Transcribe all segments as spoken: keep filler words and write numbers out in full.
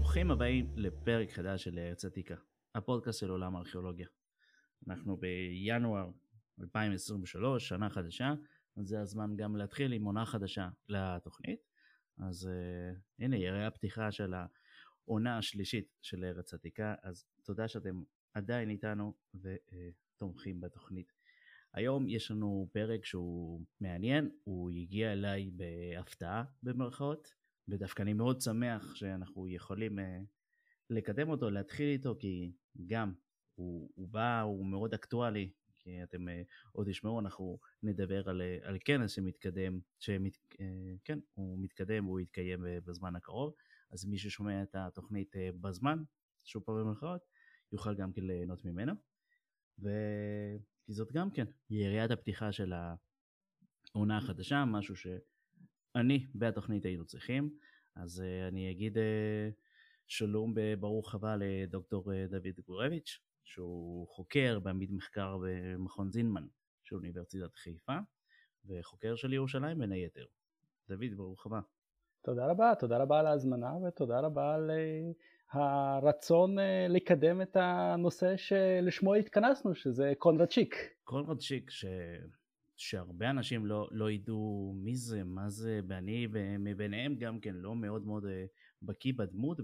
ברוכים הבאים לפרק חדש של ארץ עתיקה, הפודקאסט של עולם הארכיאולוגיה. אנחנו בינואר אלפיים עשרים ושלוש, שנה חדשה, אז זה הזמן גם להתחיל עם עונה חדשה לתוכנית. אז uh, הנה, יראה הפתיחה של העונה השלישית של ארץ עתיקה, אז תודה שאתם עדיין איתנו ותומכים בתוכנית. היום יש לנו פרק שהוא מעניין, הוא הגיע אליי בהפתעה במרכאות, ודווקא אני מאוד שמח שאנחנו יכולים uh, לקדם אותו, להתחיל איתו, כי גם הוא, הוא בא, הוא מאוד אקטואלי, כי אתם uh, עוד תשמעו, אנחנו נדבר על, uh, על כנס שמתקדם, שמת, uh, כן, הוא מתקדם, הוא יתקיים uh, בזמן הקרוב, אז מי ששומע את התוכנית uh, בזמן, שוב פעם במרכאות, יוכל גם כן ליהנות ממנו, וכי זאת גם כן יריית הפתיחה של העונה החדשה, משהו ש... אני בתוכנית היינו צריכים, אז uh, אני אגיד uh, שלום ברוך הבא לדוקטור uh, דוד גורביץ', שהוא חוקר בעמית מחקר במכון זינמן של אוניברסיטת חיפה, וחוקר של ירושלים בין היתר. דוד, ברוך הבא. תודה רבה, תודה רבה על ההזמנה, ותודה רבה על uh, הרצון uh, לקדם את הנושא שלשמו התכנסנו, שזה קונרד שיק. קונרד שיק, ש... שהרבה אנשים לא, לא ידעו מי זה, מה זה, ואני ומביניהם גם כן לא מאוד מאוד בקיא בדמות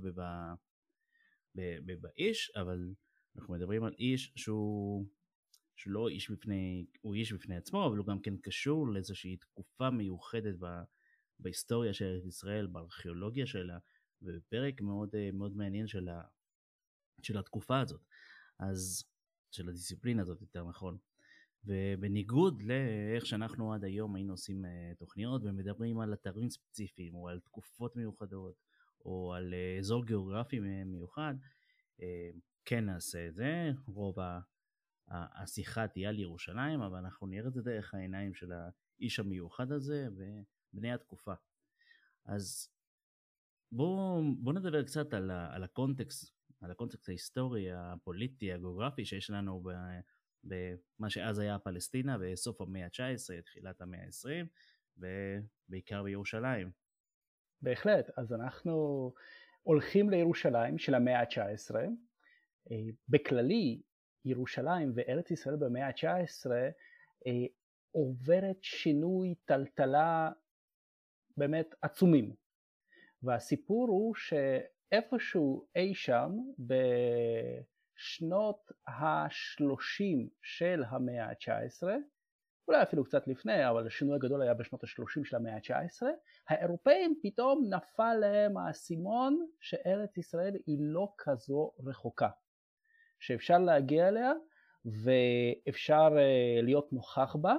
ובאיש, אבל אנחנו מדברים על איש שהוא, שהוא לא איש בפני, הוא איש בפני עצמו, אבל הוא גם כן קשור לאיזושהי תקופה מיוחדת ב, בהיסטוריה של ישראל, בארכיאולוגיה שלה, ובפרק מאוד, מאוד מעניין של, ה, של התקופה הזאת, אז של הדיסציפלינה הזאת יותר נכון. ובניגוד לאיך שאנחנו עד היום היינו עושים uh, תוכניות ומדברים על אתרים ספציפיים או על תקופות מיוחדות או על uh, אזור גיאוגרפי מיוחד, uh, כן נעשה את זה. רוב השיחה תהיה על ירושלים, אבל אנחנו נראה את זה דרך העיניים של האיש המיוחד הזה ובני התקופה. אז בואו בוא נדבר קצת על, ה, על הקונטקסט, על הקונטקסט ההיסטורי, הפוליטי, הגיאוגרפי שיש לנו ב... במה שאז היה פלסטינה בסוף המאה ה-תשע עשרה, תחילת המאה ה-עשרים, ובעיקר בירושלים. בהחלט, אז אנחנו הולכים לירושלים של המאה ה-תשע עשרה. בכללי, ירושלים וארץ ישראל במאה ה-תשע עשרה עוברת שינוי טלטלה באמת עצומים. והסיפור הוא שאיפשהו אי שם ב... שנות ה-שלושים של המאה ה-תשע עשרה, אולי אפילו קצת לפני, אבל השינוי הגדול היה בשנות ה-שלושים של המאה ה-תשע עשרה, האירופאים פתאום נפל להם האסימון שארץ ישראל היא לא כזו רחוקה, שאפשר להגיע אליה ואפשר להיות נוכח בה,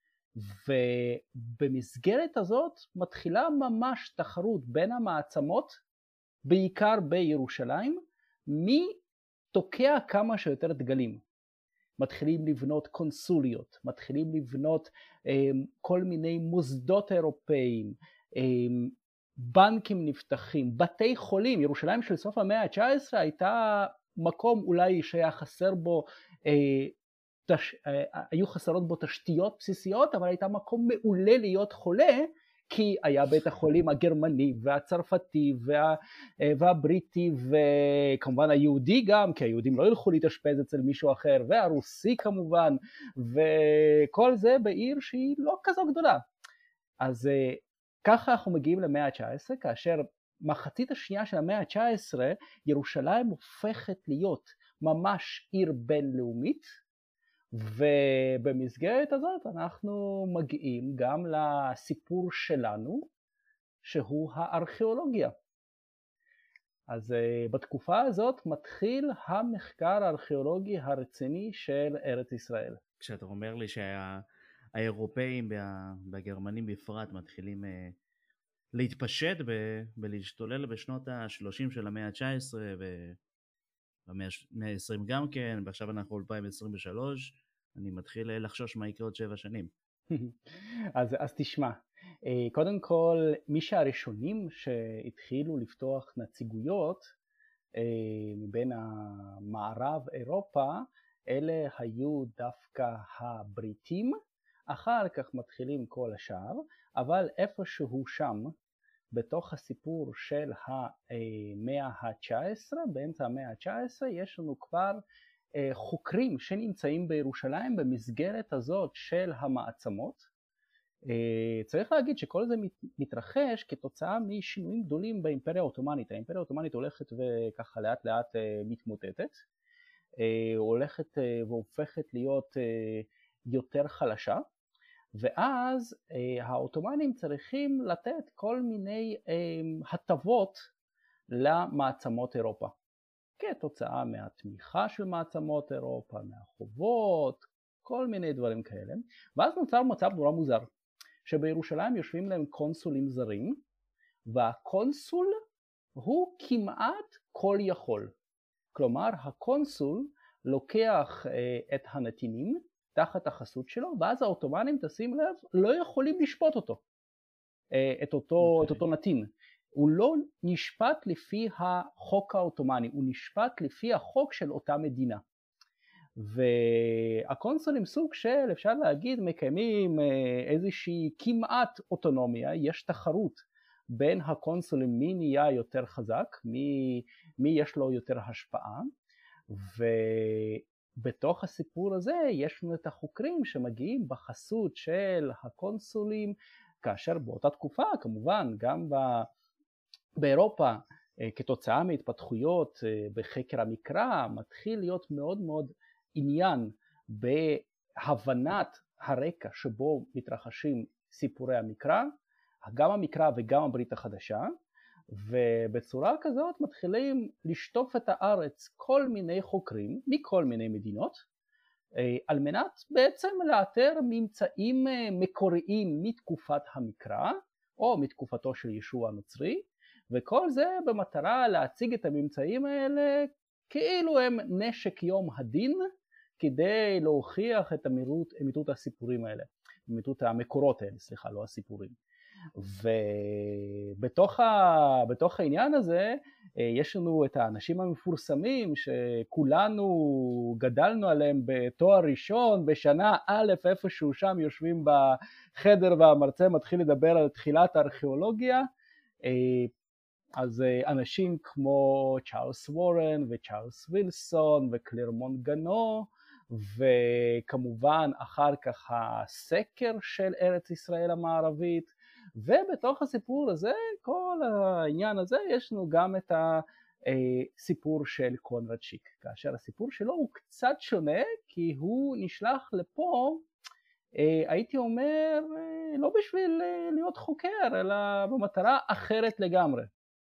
ובמסגרת הזאת מתחילה ממש תחרות בין המעצמות, בעיקר בירושלים, מי תוקע כמה שיותר דגלים. מתחילים לבנות קונסוליות, מתחילים לבנות אה, כל מיני מוסדות אירופאיים, אה, בנקים נפתחים, בתי חולים. ירושלים של סוף המאה ה-תשע עשרה הייתה מקום אולי שהיה חסר בו, אה, תש, אה, היו חסרות בו תשתיות בסיסיות, אבל הייתה מקום מעולה להיות חולה, כי היה בית החולים הגרמני והצרפתי וה, והבריטי וכמובן היהודי גם, כי היהודים לא ילכו להתאשפז אצל מישהו אחר, והרוסי כמובן, וכל זה בעיר שהיא לא כזו גדולה. אז ככה אנחנו מגיעים למאה ה-תשע עשרה, כאשר מחצית השנייה של המאה ה-תשע עשרה ירושלים הופכת להיות ממש עיר בינלאומית, ובמסגרת הזאת אנחנו מגיעים גם לסיפור שלנו, שהוא הארכיאולוגיה. אז uh, בתקופה הזאת מתחיל המחקר הארכיאולוגי הרציני של ארץ ישראל. כשאתה אומר לי שהאירופאים והגרמנים בפרט מתחילים uh, להתפשט ולהשתולל בשנות ה-שלושים של המאה ה-תשע עשרה ו... במאה ה-עשרים גם כן, ועכשיו אנחנו אלפיים עשרים ושלוש, אני מתחיל לחשוש מה יקרה עוד שבע שנים. אז, אז תשמע, קודם כל, מי שהראשונים שהתחילו לפתוח נציגויות מבין המערב אירופה, אלה היו דווקא הבריטים, אחר כך מתחילים כל השאר, אבל איפשהו שם, בתוך הסיפור של המאה ה-תשע עשרה, באמצע המאה ה-תשע עשרה יש לנו כבר חוקרים שנמצאים בירושלים במסגרת הזאת של המעצמות. צריך להגיד שכל זה מתרחש כתוצאה משינויים גדולים באימפריה האוטומנית. האימפריה האוטומנית הולכת וככה לאט לאט מתמוטטת, הולכת והופכת להיות יותר חלשה, ואז האוטומנים צריכים לתת כל מיני הטבות למעצמות אירופה, כתוצאה מהתמיכה של מעצמות אירופה, מהחובות, כל מיני דברים כאלה. ואז נוצר מצב נורא מוזר, שבירושלים יושבים להם קונסולים זרים, והקונסול הוא כמעט כל יכול. כלומר, הקונסול לוקח את הנתינים תחת החסות שלו, ואז האוטומנים, תשים לב, לא יכולים לשפוט אותו, את אותו, okay. את אותו נתין. הוא לא נשפט לפי החוק האוטומני, הוא נשפט לפי החוק של אותה מדינה. והקונסולים סוג של, אפשר להגיד, מקיימים איזושהי כמעט אוטונומיה, יש תחרות בין הקונסולים מי נהיה יותר חזק, מי, מי יש לו יותר השפעה, ובתוך הסיפור הזה יש לנו את החוקרים שמגיעים בחסות של הקונסולים, כאשר באותה תקופה כמובן גם ב... באירופה כתוצאה מהתפתחויות בחקר המקרא מתחיל להיות מאוד מאוד עניין בהבנת הרקע שבו מתרחשים סיפורי המקרא, גם המקרא וגם הברית החדשה, ובצורה כזאת מתחילים לשטוף את הארץ כל מיני חוקרים מכל מיני מדינות, על מנת בעצם לאתר ממצאים מקוריים מתקופת המקרא או מתקופתו של ישוע הנוצרי, וכל זה במטרה להציג את הממצאים האלה כאילו הם נשק יום הדין, כדי להוכיח את אמיתות, אמיתות הסיפורים האלה, אמיתות המקורות האלה, סליחה, לא הסיפורים. ובתוך ה, בתוך העניין הזה יש לנו את האנשים המפורסמים שכולנו גדלנו עליהם בתואר ראשון, בשנה א' איפשהו שם יושבים בחדר והמרצה מתחיל לדבר על תחילת הארכיאולוגיה, אז אנשים כמו צ'ארלס וורן וצ'ארלס וילסון וקלרמונט גנו, וכמובן אחר כך הסקר של ארץ ישראל המערבית, ובתוך הסיפור הזה, כל העניין הזה, יש לנו גם את הסיפור של קונרד שיק, כאשר הסיפור שלו הוא קצת שונה, כי הוא נשלח לפה, הייתי אומר, לא בשביל להיות חוקר, אלא במטרה אחרת לגמרי.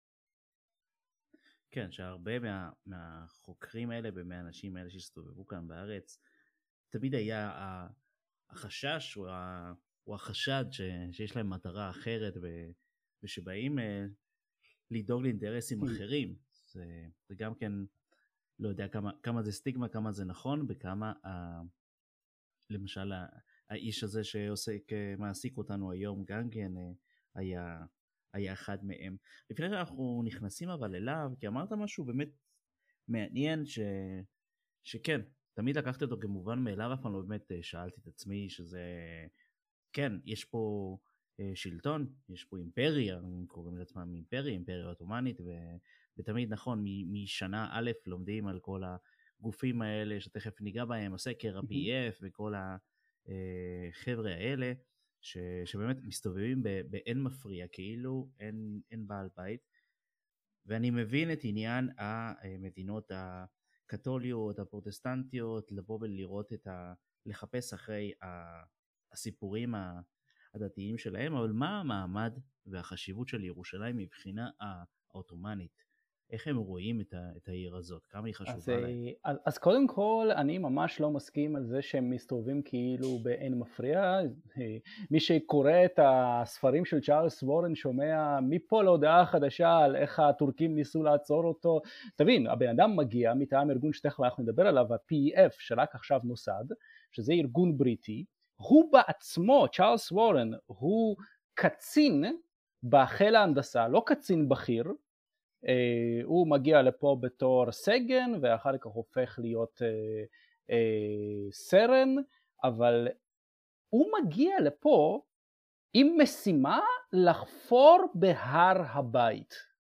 כן, שהרבה מה, מהחוקרים האלה ומהאנשים האלה שהסתובבו כאן בארץ, תמיד היה החשש או, ה, או החשד ש, שיש להם מטרה אחרת ו, ושבאים לדאוג לאינטרסים אחרים. זה, זה גם כן, לא יודע כמה, כמה זה סטיגמה, כמה זה נכון, וכמה ה, למשל האיש הזה שעוסק, מעסיק אותנו היום גם כן היה... היה אחד מהם. לפני שאנחנו נכנסים אבל אליו, כי אמרת משהו באמת מעניין, ש... שכן, תמיד לקחתי אותו כמובן מאליו, אף פעם לא באמת שאלתי את עצמי שזה, כן, יש פה שלטון, יש פה אימפריה, הם קוראים לעצמם אימפריה, אימפריה אוטומנית, ו... ותמיד נכון, משנה א' לומדים על כל הגופים האלה, שתכף ניגע בהם, הסקר, ה-פי אף וכל החבר'ה האלה, ש, שבאמת מסתובבים באין מפריע, כאילו אין, אין בעל בית, ואני מבין את עניין המדינות הקתוליות, הפרוטסטנטיות, לבוא ולראות את ה... לחפש אחרי הסיפורים הדתיים שלהם, אבל מה המעמד והחשיבות של ירושלים מבחינה האוטומנית? איך הם רואים את, ה, את העיר הזאת? כמה היא חשובה אז, להם? אז, אז קודם כל, אני ממש לא מסכים על זה שהם מסתובבים כאילו באין מפריע. מי שקורא את הספרים של צ'ארלס וורן שומע מפה להודעה חדשה על איך הטורקים ניסו לעצור אותו. תבין, הבן אדם מגיע מטעם ארגון שתכף אנחנו נדבר עליו, ה-פי אף שרק עכשיו נוסד, שזה ארגון בריטי. הוא בעצמו, צ'ארלס וורן, הוא קצין בחיל ההנדסה, לא קצין בכיר, Uh, הוא מגיע לפה בתור סגן ואחר כך הופך להיות uh, uh, סרן, אבל הוא מגיע לפה עם משימה לחפור בהר הבית.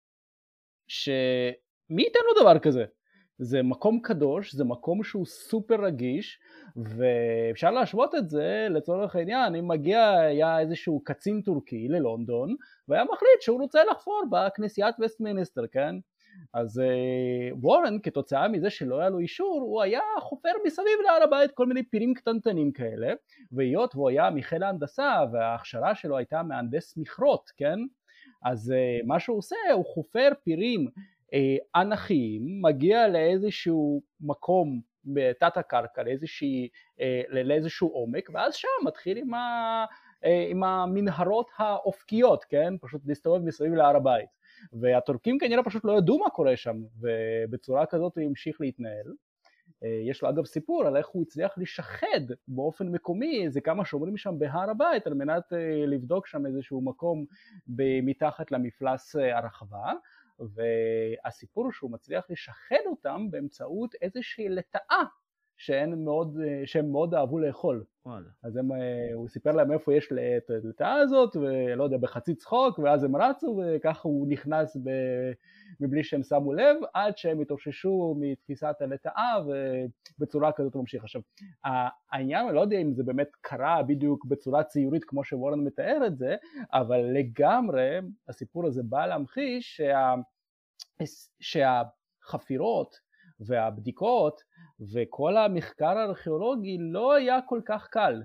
שמי ייתן לו דבר כזה? זה מקום קדוש, זה מקום שהוא סופר רגיש, ואפשר להשוות את זה לצורך העניין, אם מגיע היה איזשהו קצין טורקי ללונדון, והיה מחליט שהוא רוצה לחפור בכנסיית וסטמינסטר, כן? אז uh, וורן, כתוצאה מזה שלא היה לו אישור, הוא היה חופר מסביב להר הבית כל מיני פירים קטנטנים כאלה, והיות והוא היה מחיל ההנדסה, וההכשרה שלו הייתה מהנדס מכרות, כן? אז uh, מה שהוא עושה, הוא חופר פירים uh, ענכיים, מגיע לאיזשהו מקום בתת הקרקע, לאיזושהי, uh, לאיזשהו עומק, ואז שם מתחיל עם, ה, uh, עם המנהרות האופקיות, כן? פשוט להסתובב מסביב להר הבית. והטורקים כנראה פשוט לא ידעו מה קורה שם, ובצורה כזאת הוא המשיך להתנהל. יש לו אגב סיפור על איך הוא הצליח לשחד באופן מקומי איזה כמה שומרים שם בהר הבית, על מנת לבדוק שם איזשהו מקום מתחת למפלס הרחבה, והסיפור הוא שהוא מצליח לשחד אותם באמצעות איזושהי לטאה, שהם מאוד, שהם מאוד אהבו לאכול. וואלה. אז הם, הוא סיפר להם איפה יש את הלטאה הזאת, ולא יודע, בחצי צחוק, ואז הם רצו, וככה הוא נכנס ב, מבלי שהם שמו לב, עד שהם התאוששו מתפיסת הלטאה, ובצורה כזאת הוא ממשיך. עכשיו, העניין, אני לא יודע אם זה באמת קרה בדיוק בצורה ציורית, כמו שוורן מתאר את זה, אבל לגמרי, הסיפור הזה בא להמחיש שה, שהחפירות, והבדיקות וכל המחקר הארכיאולוגי לא היה כל כך קל,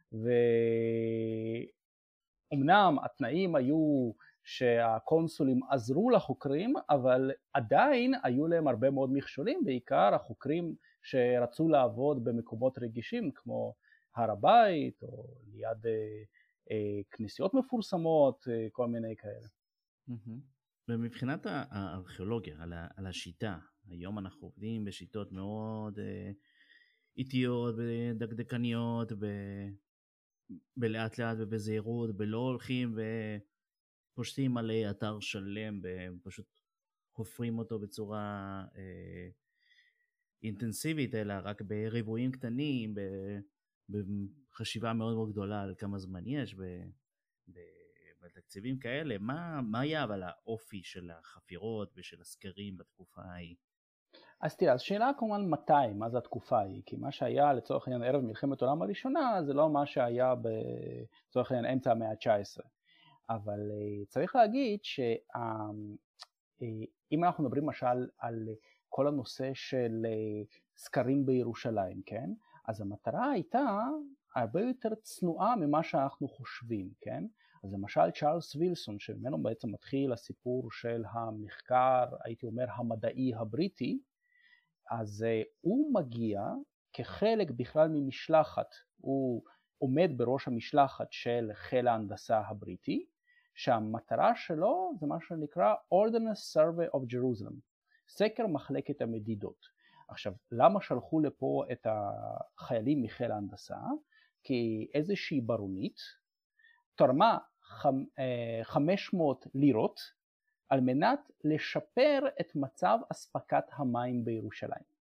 ואומנם התנאים היו שהקונסולים עזרו לחוקרים, אבל עדיין היו להם הרבה מאוד מכשולים, בעיקר החוקרים שרצו לעבוד במקומות רגישים כמו הר הבית או ליד אה, אה, כנסיות מפורסמות, אה, כל מיני כאלה. ומבחינת הארכיאולוגיה, על, ה, על השיטה, היום אנחנו עובדים בשיטות מאוד אה, איטיות, בדקדקניות, ב, בלאט לאט ובזהירות, בלא הולכים ופושטים עלי אתר שלם, פשוט חופרים אותו בצורה אה, אינטנסיבית, אלא רק בריבועים קטנים, בחשיבה מאוד מאוד גדולה על כמה זמן יש, ב, ב, בתקציבים כאלה. מה, מה היה אבל האופי של החפירות ושל הסקרים בתקופה ההיא? אז תראה, אז שאלה כמובן מתי, מה זה התקופה ההיא, כי מה שהיה לצורך העניין ערב מלחמת העולם הראשונה, זה לא מה שהיה בצורך העניין אמצע המאה ה-תשע עשרה. אבל צריך להגיד שאם אנחנו מדברים למשל על כל הנושא של סקרים בירושלים, כן? אז המטרה הייתה הרבה יותר צנועה ממה שאנחנו חושבים, כן? אז למשל צ'ארלס וילסון, שממנו בעצם מתחיל הסיפור של המחקר, הייתי אומר המדעי הבריטי, אז uh, הוא מגיע כחלק בכלל ממשלחת, הוא עומד בראש המשלחת של חיל ההנדסה הבריטי, שהמטרה שלו זה מה שנקרא Ordnance Survey of Jerusalem, סקר מחלקת המדידות. עכשיו, למה שלחו לפה את החיילים מחיל ההנדסה? כי איזושהי ברונית תרמה חמש מאות לירות על מנת לשפר את מצב אספקת המים בירושלים.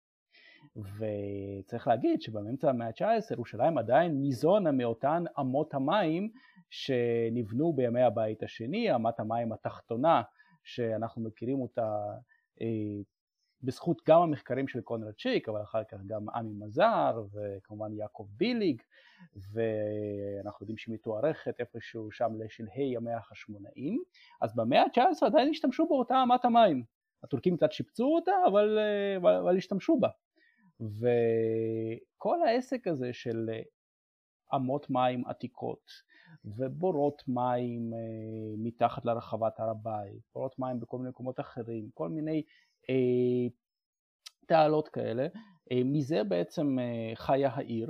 וצריך להגיד שבאמצע המאה ה-תשע עשרה ירושלים עדיין ניזונה מאותן אמות המים שנבנו בימי הבית השני, אמת המים התחתונה שאנחנו מכירים אותה אה, בזכות גם המחקרים של קונרד צ'יק, אבל אחר כך גם עמי מזר וכמובן יעקב ביליג, ואנחנו יודעים שהיא מתוארכת איפשהו שם לשלהי המאה החשמונאים. אז במאה ה-תשע עשרה עדיין השתמשו באותה אמת המים. הטורקים קצת שיפצו אותה, אבל, אבל השתמשו בה. וכל העסק הזה של אמות מים עתיקות, ובורות מים מתחת לרחבת הר הבית, בורות מים בכל מיני מקומות אחרים, כל מיני אה, תעלות כאלה, אה, מזה בעצם אה, חיה העיר,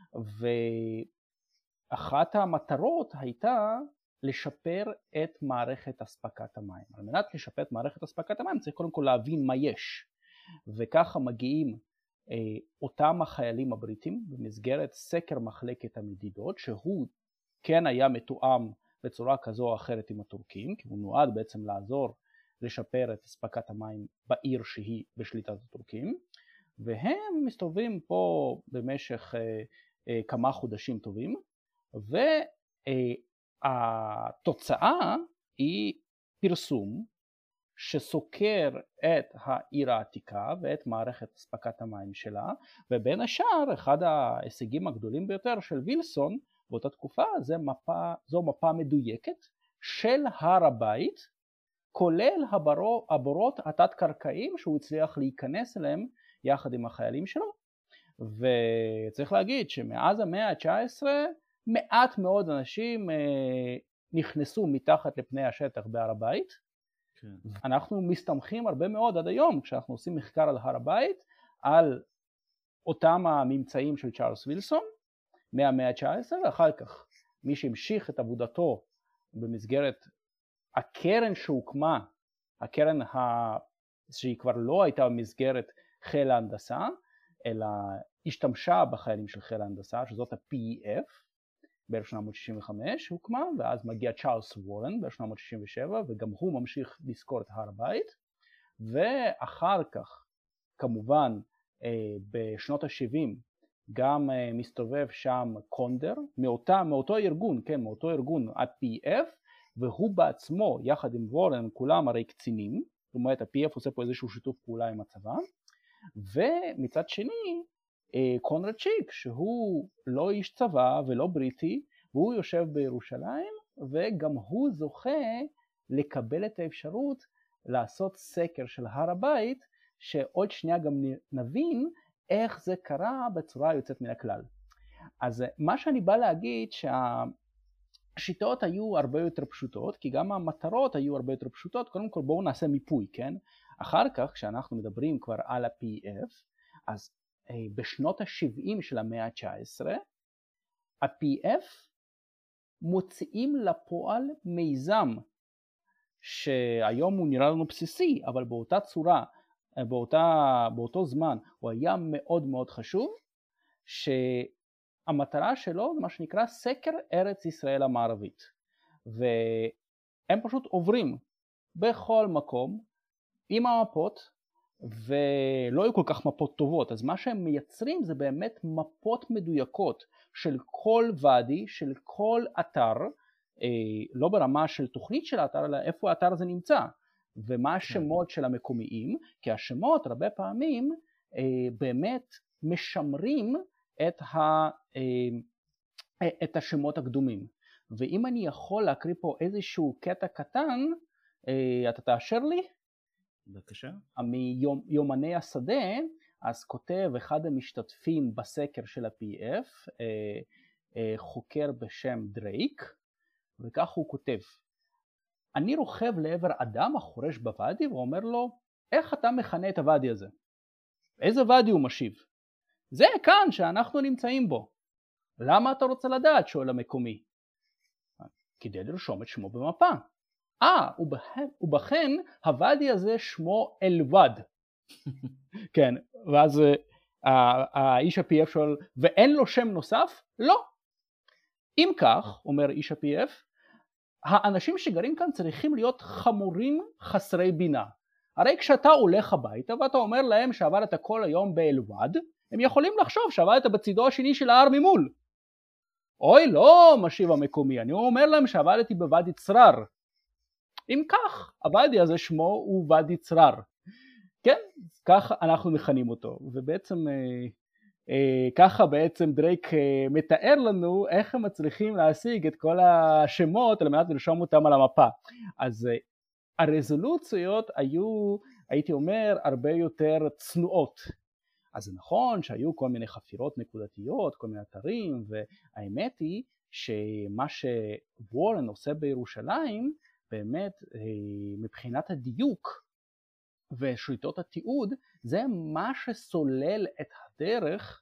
ואחת המטרות הייתה לשפר את מערכת אספקת המים. על מנת לשפר את מערכת אספקת המים צריך קודם כל להבין מה יש, וככה מגיעים אה, אותם החיילים הבריטים במסגרת סקר מחלקת המדידות, שהוא כן היה מתואם בצורה כזו או אחרת עם הטורקים, כי הוא נועד בעצם לעזור לשפר את אספקת המים בעיר שהיא בשליטת הטורקים, והם מסתובבים פה במשך אה, אה, כמה חודשים טובים, התוצאה היא פרסום שסוקר את העיר העתיקה ואת מערכת אספקת המים שלה, ובין השאר אחד ההישגים הגדולים ביותר של וילסון באותה תקופה זה מפה, זו מפה מדויקת של הר הבית, כולל הבורות, הבורות התת-קרקעיים שהוא הצליח להיכנס אליהם יחד עם החיילים שלו. וצריך להגיד שמאז המאה ה-תשע עשרה מעט מאוד אנשים אה, נכנסו מתחת לפני השטח בהר הבית. כן. אנחנו מסתמכים הרבה מאוד עד היום כשאנחנו עושים מחקר על הר הבית על אותם הממצאים של צ'ארלס וילסון מהמאה ה-תשע עשרה, ואחר כך מי שהמשיך את עבודתו במסגרת הקרן שהוקמה, הקרן ה... שהיא כבר לא הייתה במסגרת חיל ההנדסה, אלא השתמשה בחיילים של חיל ההנדסה, שזאת ה-פי אי אף, ב-אלף שמונה מאות שישים וחמש הוקמה, ואז מגיע צ'ארלס וורן ב-אלף שמונה מאות שישים ושבע, וגם הוא ממשיך לזכור את הר הבית, ואחר כך, כמובן, בשנות ה-שבעים, גם מסתובב שם קונדר, מאותה, מאותו ארגון, כן, מאותו ארגון ה-פי אף, והוא בעצמו, יחד עם וורן, כולם הרי קצינים, זאת אומרת, ה-פי אף עושה פה איזשהו שיתוף פעולה עם הצבא, ומצד שני, קונרד שיק, שהוא לא איש צבא ולא בריטי, והוא יושב בירושלים, וגם הוא זוכה לקבל את האפשרות לעשות סקר של הר הבית, שעוד שנייה גם נבין איך זה קרה בצורה יוצאת מן הכלל. אז מה שאני בא להגיד שהשיטות היו הרבה יותר פשוטות, כי גם המטרות היו הרבה יותר פשוטות. קודם כל בואו נעשה מיפוי, כן? אחר כך כשאנחנו מדברים כבר על ה-פי אף, אז בשנות ה-שבעים של המאה ה-תשע עשרה, ה-פי אף מוציאים לפועל מיזם שהיום הוא נראה לנו בסיסי, אבל באותה צורה, באותה, באותו זמן הוא היה מאוד מאוד חשוב, שהמטרה שלו זה מה שנקרא סקר ארץ ישראל המערבית, והם פשוט עוברים בכל מקום עם המפות, ולא היו כל כך מפות טובות, אז מה שהם מייצרים זה באמת מפות מדויקות של כל ואדי, של כל אתר, לא ברמה של תוכנית של האתר, אלא איפה האתר הזה נמצא, ומה השמות של המקומיים, כי השמות הרבה פעמים באמת משמרים את, ה, את השמות הקדומים. ואם אני יכול להקריא פה איזשהו קטע קטן, אתה תאשר לי? בבקשה. מיומני השדה, אז כותב אחד המשתתפים בסקר של ה-פי אף, חוקר בשם דרייק, וכך הוא כותב: אני רוכב לעבר אדם החורש בוואדי ואומר לו, איך אתה מכנה את הוואדי הזה? איזה ואדי? הוא משיב, זה כאן שאנחנו נמצאים בו. למה אתה רוצה לדעת? שואל המקומי. כדי לרשום את שמו במפה. אה, ובכן הוואדי הזה שמו אלווד. כן, ואז האיש ה-פי אף שואל, ואין לו שם נוסף? לא. אם כך, אומר איש ה-פי אף, האנשים שגרים כאן צריכים להיות חמורים חסרי בינה. הרי כשאתה הולך הביתה ואתה אומר להם שעבדת כל היום באלווד, הם יכולים לחשוב שעבדת בצידו השני של ההר ממול. אוי לא, משיב המקומי, אני אומר להם שעבדתי בוואדי צרר. אם כך, הוואדי הזה שמו הוא ואדי צרר. כן, כך אנחנו מכנים אותו, ובעצם אה, אה, ככה בעצם דרייק אה, מתאר לנו איך הם מצליחים להשיג את כל השמות על מנת לרשום אותם על המפה. אז אה, הרזולוציות היו, הייתי אומר, הרבה יותר צנועות. אז זה נכון שהיו כל מיני חפירות נקודתיות, כל מיני אתרים, והאמת היא שמה שוורן עושה בירושלים, באמת מבחינת הדיוק ושליטות התיעוד, זה מה שסולל את הדרך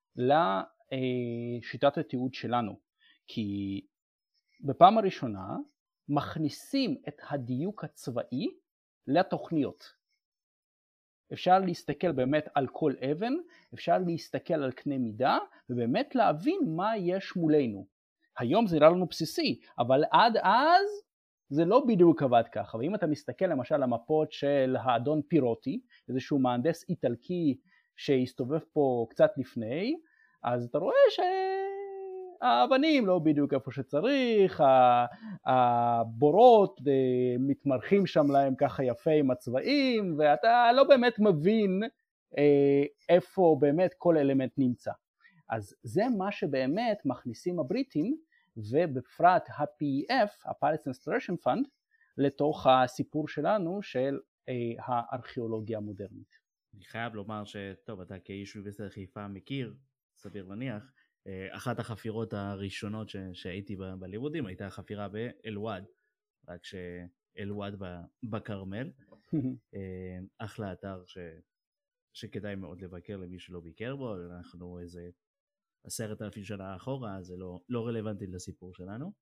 לשיטת התיעוד שלנו. כי בפעם הראשונה מכניסים את הדיוק הצבאי לתוכניות. אפשר להסתכל באמת על כל אבן, אפשר להסתכל על קנה מידה, ובאמת להבין מה יש מולנו. היום זה נראה לנו בסיסי, אבל עד אז זה לא בדיוק עבד ככה. ואם אתה מסתכל למשל על המפות של האדון פירוטי, איזשהו מהנדס איטלקי שהסתובב פה קצת לפני, אז אתה רואה האבנים לא בדיוק איפה שצריך, הבורות מתמרחים שם להם ככה יפה עם הצבעים, ואתה לא באמת מבין איפה באמת כל אלמנט נמצא. אז זה מה שבאמת מכניסים הבריטים, ובפרט ה-פי אי אף, ה-Palestine Exploration Fund, לתוך הסיפור שלנו של הארכיאולוגיה המודרנית. אני חייב לומר שטוב, אתה כאיש אוניברסיטת חיפה מכיר, סביר להניח, אחת החפירות הראשונות ש- שהייתי ב- בלימודים הייתה החפירה באלוואד, רק שאלוואד בקרמל, אחלה אתר ש- שכדאי מאוד לבקר למי שלא ביקר בו, אנחנו איזה עשרת אלפים שנה אחורה, זה לא, לא רלוונטי לסיפור שלנו.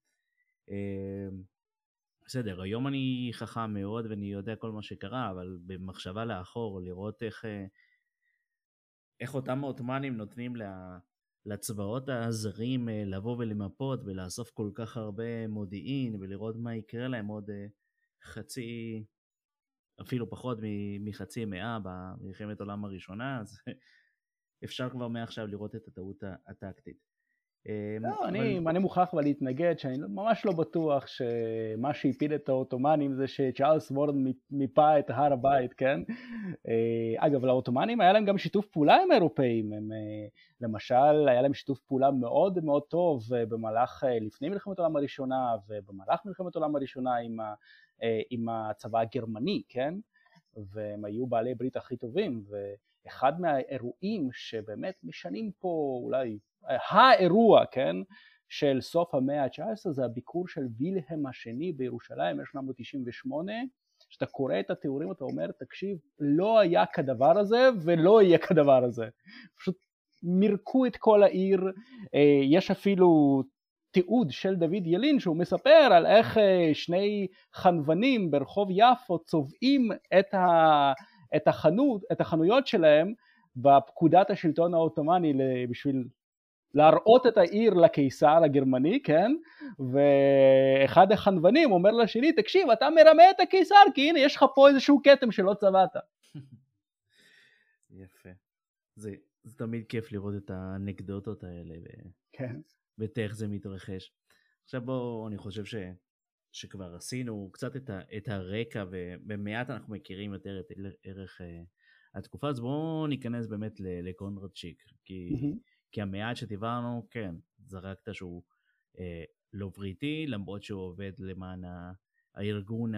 בסדר, היום אני חכם מאוד ואני יודע כל מה שקרה, אבל במחשבה לאחור, לראות איך, איך אותם העות'מאנים נותנים לצבאות הזרים לבוא ולמפות ולאסוף כל כך הרבה מודיעין ולראות מה יקרה להם עוד חצי, אפילו פחות מחצי מאה במלחמת העולם הראשונה, אז אפשר כבר מעכשיו לראות את הטעות הטקטית. לא, אני, אני מוכרח להתנגד שאני ממש לא בטוח שמה שהפיל את העות'מאנים זה שצ'ארלס וורן מיפה את הר הבית, כן? אגב, לעות'מאנים היה להם גם שיתוף פעולה עם האירופאים, הם, למשל היה להם שיתוף פעולה מאוד מאוד טוב במהלך, לפני מלחמת העולם הראשונה ובמהלך מלחמת העולם הראשונה עם, ה, עם הצבא הגרמני, כן? והם היו בעלי ברית הכי טובים, ואחד מהאירועים שבאמת משנים פה אולי האירוע, כן, של סוף המאה ה-תשע עשרה זה הביקור של וילהלם השני בירושלים אלף שמונה מאות תשעים ושמונה, שאתה קורא את התיאורים אתה אומר תקשיב לא היה כדבר הזה ולא יהיה כדבר הזה, פשוט מירקו את כל העיר. יש אפילו תיעוד של דוד ילין שהוא מספר על איך שני חנוונים ברחוב יפו צובעים את, ה, את, החנות, את החנויות שלהם בפקודת השלטון העות'מאני בשביל להראות את העיר לקיסר הגרמני, כן? ואחד החנוונים אומר לשני, תקשיב, אתה מרמה את הקיסר, כי הנה, יש לך פה איזשהו כתם שלא צבעת. יפה. זה, זה תמיד כיף לראות את האנקדוטות האלה, כן. ואיך זה מתרחש. עכשיו בואו, אני חושב ש, שכבר עשינו קצת את, ה, את הרקע, ובמעט אנחנו מכירים יותר את ערך התקופה, אז בואו ניכנס באמת לקונרד שיק, כי... כי המעט שדיברנו, כן, זרקת שהוא אה, לא בריטי, למרות שהוא עובד למען הארגון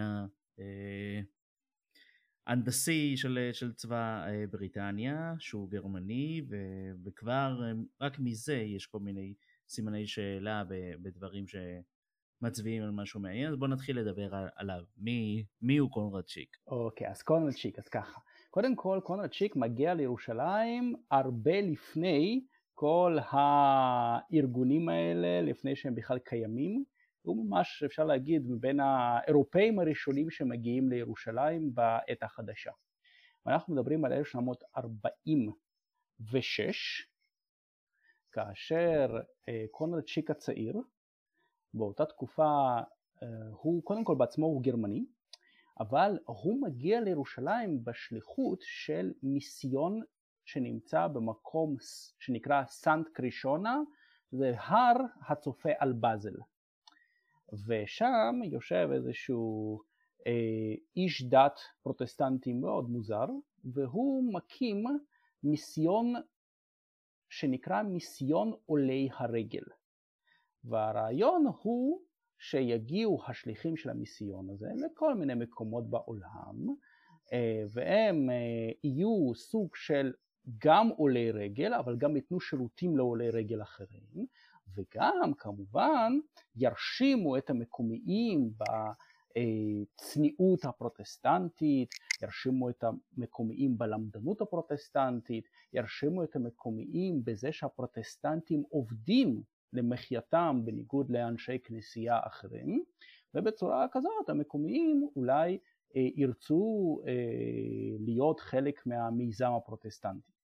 ההנדסי של, של צבא אה, בריטניה, שהוא גרמני, ו, וכבר אה, רק מזה יש כל מיני סימני שאלה ב, בדברים שמצביעים על משהו מעניין, אז בואו נתחיל לדבר על, עליו. מי, מי הוא קונרד שיק? אוקיי, אז קונרד שיק, אז ככה. קודם כל, קונרד שיק מגיע לירושלים הרבה לפני כל הארגונים האלה, לפני שהם בכלל קיימים, הוא ממש אפשר להגיד מבין האירופאים הראשונים שמגיעים לירושלים בעת החדשה. ואנחנו מדברים על אלף שמונה מאות ארבעים ושש, כאשר קונרד שיק הצעיר, באותה תקופה הוא קודם כל בעצמו הוא גרמני, אבל הוא מגיע לירושלים בשליחות של מיסיון שנמצא במקום שנקרא סנט קרישונה, זה הר הצופה על בזל. ושם יושב איזשהו אה, איש דת פרוטסטנטי מאוד מוזר, והוא מקים מיסיון שנקרא מיסיון עולי הרגל. והרעיון הוא שיגיעו השליחים של המיסיון הזה לכל מיני מקומות בעולם, אה, והם אה, יהיו סוג של גם עולי רגל, אבל גם ייתנו שירותים לעולי רגל אחרים, וגם כמובן ירשימו את המקומיים בצניעות הפרוטסטנטית, ירשימו את המקומיים בלמדנות הפרוטסטנטית, ירשימו את המקומיים בזה שהפרוטסטנטים עובדים למחייתם בניגוד לאנשי כנסייה אחרים, ובצורה כזאת המקומיים אולי ירצו להיות חלק מהמיזם הפרוטסטנטי.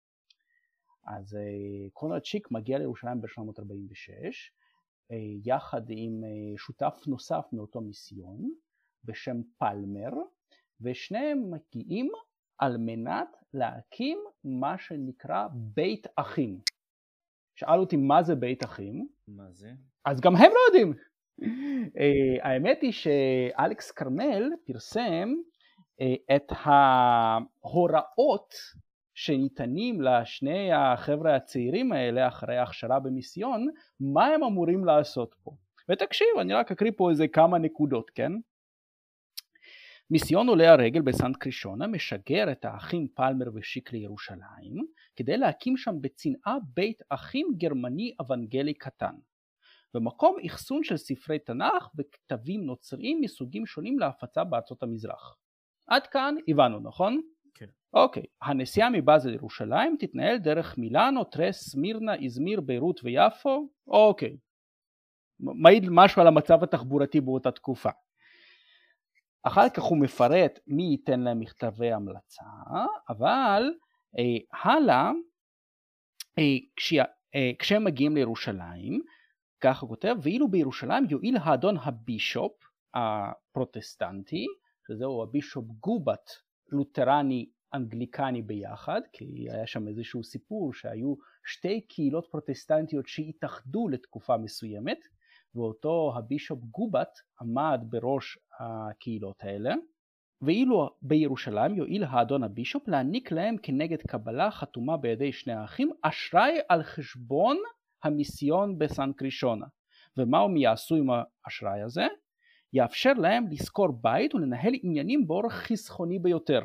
אז קונרד שיק מגיע לירושלים ב-אלף שמונה מאות ארבעים ושש, יחד עם שותף נוסף מאותו מיסיון בשם פלמר, ושניהם מגיעים על מנת להקים מה שנקרא בית אחים, שאל אותי מה זה בית אחים. מה זה? אז גם הם לא יודעים. האמת היא שאלכס קרמל פרסם את ההוראות שניתנים לשני החבר'ה הצעירים האלה אחרי ההכשרה במיסיון, מה הם אמורים לעשות פה. ותקשיב, אני רק אקריא פה איזה כמה נקודות, כן? מיסיון עולי הרגל בסנט קרישונה משגר את האחים פלמר ושיק לירושלים, כדי להקים שם בצנעה בית אחים גרמני אבנגלי קטן. במקום אחסון של ספרי תנ"ך וכתבים נוצריים מסוגים שונים להפצה בארצות המזרח. עד כאן הבנו, נכון? כן. אוקיי, הנסיעה מבאזל לירושלים תתנהל דרך מילאנו, טרס, סמירנה, איזמיר, ביירות ויפו. אוקיי. מעיד משהו על המצב התחבורתי באותה תקופה. אחר כך הוא מפרט מי ייתן להם מכתבי המלצה, אבל אה, הלאה, אה, כשה, אה, כשהם מגיעים לירושלים, ככה כותב, ואילו בירושלים יועיל האדון הבישופ הפרוטסטנטי, שזהו הבישופ גובת לותרני אנגליקני ביחד, כי היה שם איזשהו סיפור שהיו שתי קהילות פרוטסטנטיות שהתאחדו לתקופה מסוימת, ואותו הבישופ גובת עמד בראש הקהילות האלה, ואילו בירושלים יועיל האדון הבישופ להעניק להם כנגד קבלה חתומה בידי שני האחים אשראי על חשבון המיסיון בסן קרישונה. ומה הם יעשו עם האשראי הזה? יאפשר להם לשכור בית ולנהל עניינים באורח חסכוני ביותר.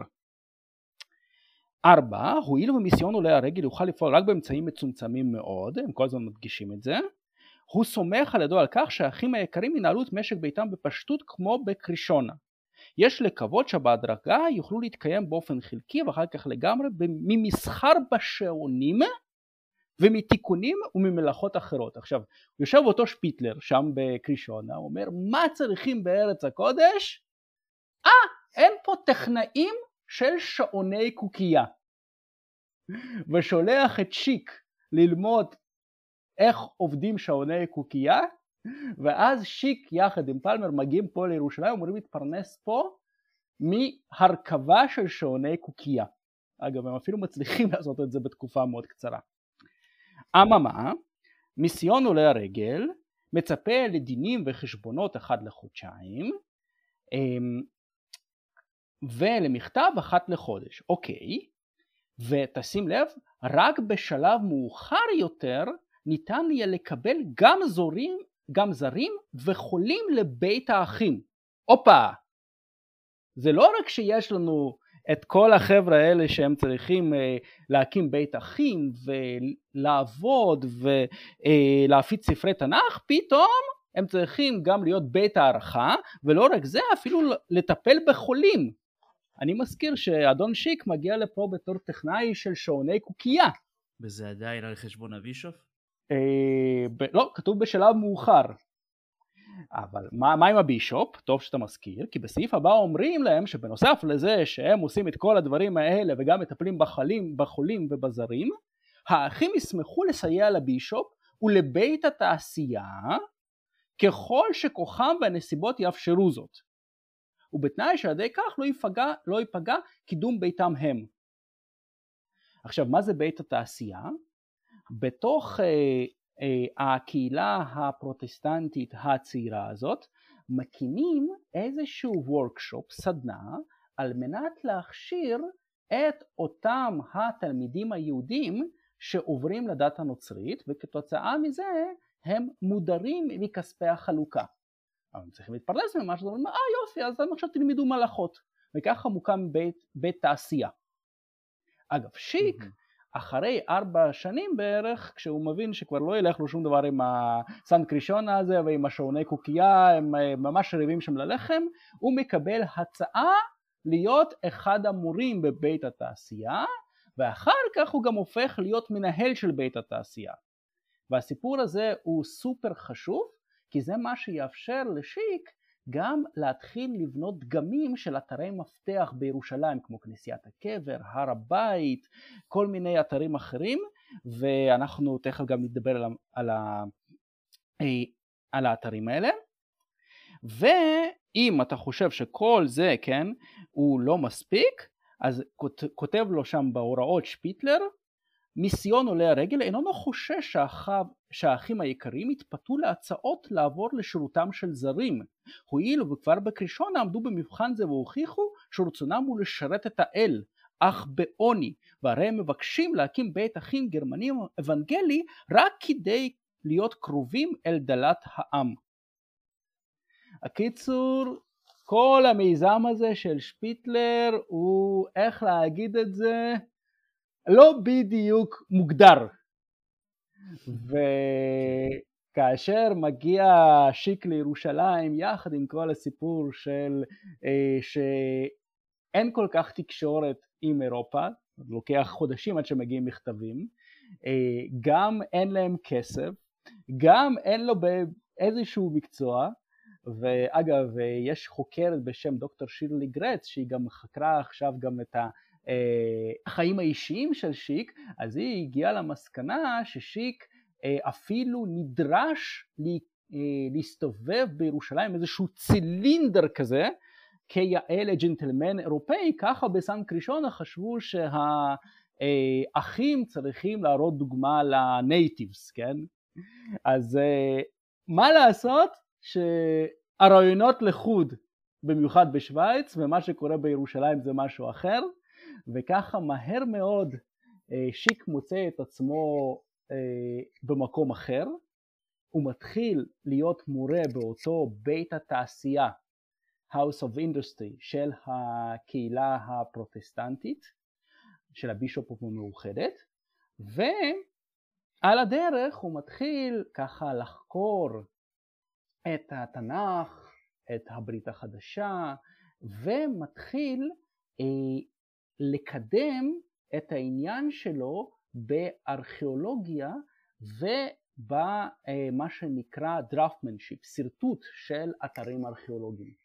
ארבע, הואיל ומיסיון עולי הרגל יוכל לפעול רק באמצעים מצומצמים מאוד, הם כל הזמן מדגישים את זה, הוא סומך על ידו על כך שהאחים היקרים ינהלו את משק ביתם בפשטות כמו בקרישונה. יש לקוות שבהדרגה יוכלו להתקיים באופן חלקי ואחר כך לגמרי ממסחר בשעונים ומתיקונים וממלאכות אחרות. עכשיו, יושב אותו שפיטלר שם בקרישונה, הוא אומר, מה צריכים בארץ הקודש? אה, אין פה טכנאים של שעוני קוקייה. ושולח את שיק ללמוד איך עובדים שעוני קוקייה, ואז שיק יחד עם פלמר מגיעים פה לירושלים, אומרים להתפרנס פה מהרכבה של שעוני קוקייה. אגב, הם אפילו מצליחים לעשות את זה בתקופה מאוד קצרה. אממה, מיסיון עולי הרגל מצפה לדינים וחשבונות אחד לחודשיים, ולמכתב אחת לחודש. אוקיי, ותשים לב, רק בשלב מאוחר יותר ניתן יהיה לקבל גם זורים, גם זרים וחולים לבית האחים. אופה, זה לא רק שיש לנו את כל החבר'ה האלה שהם צריכים אה, להקים בית אחים ולעבוד ולהפיץ ספרי תנ"ך, פתאום הם צריכים גם להיות בית הערכה, ולא רק זה, אפילו לטפל בחולים. אני מזכיר שאדון שיק מגיע לפה בתור טכנאי של שעוני קוקייה. וזה עדיין על חשבון הבישוף? אה, ב- לא, כתוב בשלב מאוחר. אבל מה, מה עם הבישופ? טוב שאתה מזכיר, כי בסעיף הבא אומרים להם שבנוסף לזה שהם עושים את כל הדברים האלה וגם מטפלים בחולים, בחולים ובזרים, האחים ישמחו לסייע לבישופ ולבית התעשייה ככל שכוחם והנסיבות יאפשרו זאת. ובתנאי שעל ידי כך לא ייפגע, לא ייפגע קידום ביתם הם. עכשיו, מה זה בית התעשייה? בתוך אה, אה, הקהילה הפרוטסטנטית הצעירה הזאת, מקימים איזשהו וורקשופ, סדנה, על מנת להכשיר את אותם התלמידים היהודים שעוברים לדת הנוצרית, וכתוצאה מזה הם מודרים מכספי החלוקה. אבל הם צריכים להתפרנס ממה שזה אומרים, אה יופי, אז עכשיו תלמידו מלאכות. וככה מוקם בית, בית תעשייה. אגב, שיק, mm-hmm. אחרי ארבע שנים בערך, כשהוא מבין שכבר לא ילך לו שום דבר עם הסן קרישונה הזה ועם השעוני קוקייה, הם ממש רבים שם ללחם, הוא מקבל הצעה להיות אחד המורים בבית התעשייה, ואחר כך הוא גם הופך להיות מנהל של בית התעשייה. והסיפור הזה הוא סופר חשוב, כי זה מה שיאפשר לשיק גם להתחיל לבנות דגמים של אתרי מפתח בירושלים, כמו כנסיית הקבר, הר הבית, כל מיני אתרים אחרים, ואנחנו תכף גם נדבר על, על, על האתרים האלה. ואם אתה חושב שכל זה, כן, הוא לא מספיק, אז כותב לו שם בהוראות שפיטלר, מיסיון עולי הרגל איננו חושש שהאחיו, שהאחים היקרים התפתו להצעות לעבור לשירותם של זרים, הואיל וכבר בקרישון עמדו במבחן זה והוכיחו שרצונם הוא לשרת את האל, אך בעוני, והרי הם מבקשים להקים בית אחים גרמנים אבנגלי רק כדי להיות קרובים אל דלת העם. הקיצור, כל המיזם הזה של שפיטלר הוא, איך להגיד את זה, לא בדיוק מוגדר. וכאשר מגיע שיק לירושלים יחד עם כל הסיפור של שאין כל כך תקשורת עם אירופה, לוקח חודשים עד שמגיעים מכתבים, גם אין להם כסף, גם אין לו באיזשהו מקצוע, ואגב יש חוקרת בשם דוקטור שירלי גרץ שהיא גם חקרה עכשיו גם את החיים האישיים של שיק, אז היא הגיעה למסקנה ששיק אפילו נדרש להסתובב בירושלים איזשהו צילינדר כזה כיאה לג'נטלמן אירופאי, ככה בסן קרישונה חשבו שהאחים צריכים להראות דוגמה לנייטיבס, כן? אז מה לעשות שהרעיונות לחוד במיוחד בשוויץ ומה שקורה בירושלים זה משהו אחר, וככה מהר מאוד שיק מוצא את עצמו במקום אחר, הוא מתחיל להיות מורה באותו בית התעשייה, House of Industry של הקהילה הפרוטסטנטית, של הבישופ המאוחדת, ועל הדרך הוא מתחיל ככה לחקור את התנ"ך, את הברית החדשה, ומתחיל אה, לקדם את העניין שלו בארכיאולוגיה ובמה שנקרא דרפטמנשיפ, שרטוט של אתרים ארכיאולוגיים.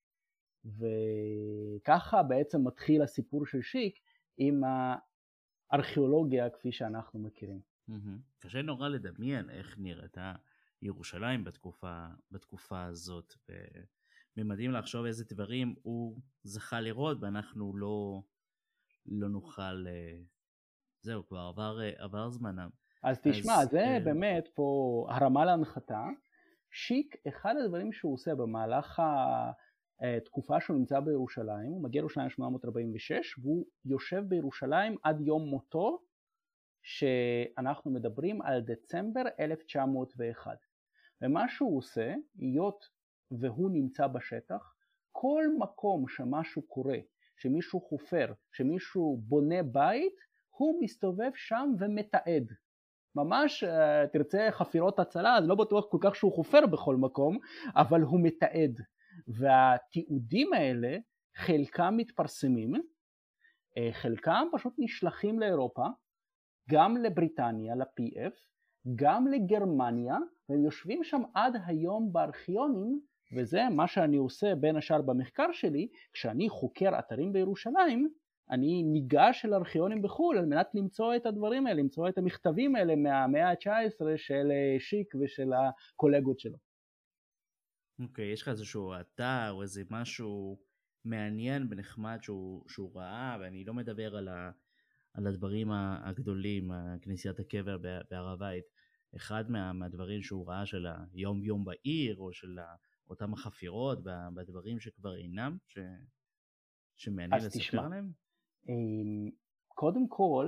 וככה בעצם מתחיל הסיפור של שיק עם הארכיאולוגיה כפי שאנחנו מכירים. קשה נורא לדמיין איך נראתה ירושלים בתקופה, בתקופה הזאת, ומדהים לחשוב איזה דברים הוא זכה לראות ואנחנו לא, לא נוכל, זהו, כבר עבר, עבר זמנם. אז תשמע, אז, זה uh... באמת פה הרמה להנחתה. שיק, אחד הדברים שהוא עושה במהלך התקופה שהוא נמצא בירושלים, הוא מגיע לירושלים שמונה מאות ארבעים ושש, והוא יושב בירושלים עד יום מותו, שאנחנו מדברים על דצמבר אלף תשע מאות ואחת. ומה שהוא עושה, היות והוא נמצא בשטח, כל מקום שמשהו קורה, שמישהו חופר, שמישהו בונה בית, הוא מסתובב שם ומתעד. ממש תרצה חפירות הצלה, אז לא בטוח כל כך שהוא חופר בכל מקום, אבל הוא מתעד. והתיעודים האלה, חלקם מתפרסמים, חלקם פשוט נשלחים לאירופה, גם לבריטניה, ל-פי אף, גם לגרמניה, והם יושבים שם עד היום בארכיונים, וזה מה שאני עושה בין השאר במחקר שלי, כשאני חוקר אתרים בירושלים, אני ניגש אל ארכיונים בחו"ל על מנת למצוא את הדברים האלה, למצוא את המכתבים האלה מהמאה ה-תשע עשרה של שיק ושל הקולגות שלו. אוקיי, יש לך איזשהו אתר או איזה משהו מעניין ונחמד שהוא, שהוא ראה, ואני לא מדבר על, ה, על הדברים הגדולים, כנסיית הקבר בהר הבית, אחד מה, מהדברים שהוא ראה של היום יום בעיר, או של אותם החפירות, בדברים שכבר אינם, ש, שמעניין לספר עליהם? קודם כל,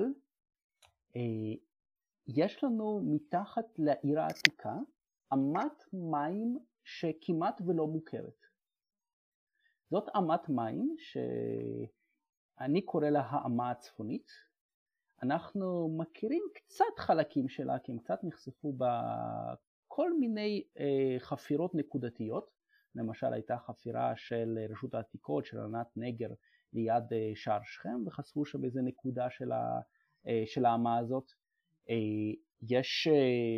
יש לנו מתחת לעיר העתיקה אמת מים שכמעט ולא מוכרת. זאת אמת מים שאני קורא לה האמה הצפונית. אנחנו מכירים קצת חלקים שלה, כי הם קצת נחשפו בכל מיני חפירות נקודתיות. למשל הייתה חפירה של רשות העתיקות של ענת נגר ליד שער שכם, וחשפו שם איזה נקודה של, ה, של האמה הזאת. יש,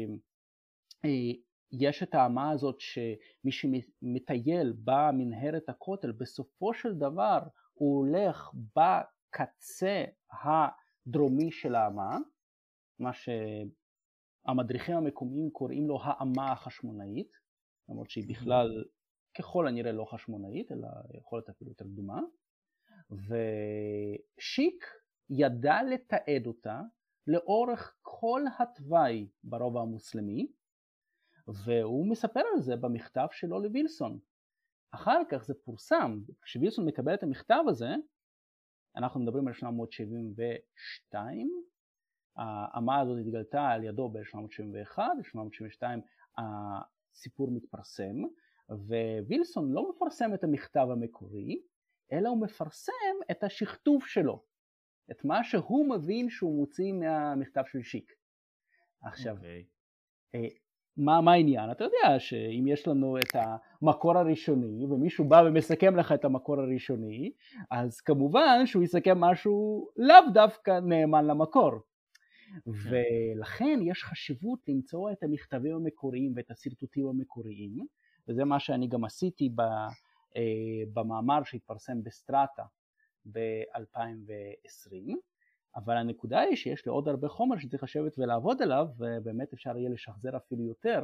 יש את האמה הזאת שמי שמטייל במנהרת הכותל, בסופו של דבר הוא הולך בקצה הדרומי של האמה, מה שהמדריכים המקומיים קוראים לו האמה החשמונאית, למרות שהיא בכלל ככל הנראה לא חשמונאית, אלא יכולת אפילו יותר קדומה. ושיק ידע לתעד אותה, לאורך כל התוואי ברובע המוסלמי, והוא מספר על זה במכתב שלו לווילסון. אחר כך זה פורסם, כשווילסון מקבל את המכתב הזה, אנחנו מדברים על אלף תשע מאות שבעים ושתיים, האמה הזאת התגלתה על ידו ב-אלף תשע מאות שבעים ואחת, ב-אלף תשע מאות שבעים ושתיים הסיפור מתפרסם, ווילסון לא מפרסם את המכתב המקורי, אלא הוא מפרסם את השכתוב שלו, את מה שהוא מבין שהוא מוציא מהמכתב של שיק. עכשיו, okay. מה, מה העניין? אתה יודע שאם יש לנו את המקור הראשוני, ומישהו בא ומסכם לך את המקור הראשוני, אז כמובן שהוא יסכם משהו לאו דווקא נאמן למקור. Okay. ולכן יש חשיבות למצוא את המכתבים המקוריים ואת הסרטוטים המקוריים, וזה מה שאני גם עשיתי במאמר שהתפרסם בסטרטה ב-אלפיים ועשרים, אבל הנקודה היא שיש לי עוד הרבה חומר שצריך לשבת ולעבוד עליו, ובאמת אפשר יהיה לשחזר אפילו יותר,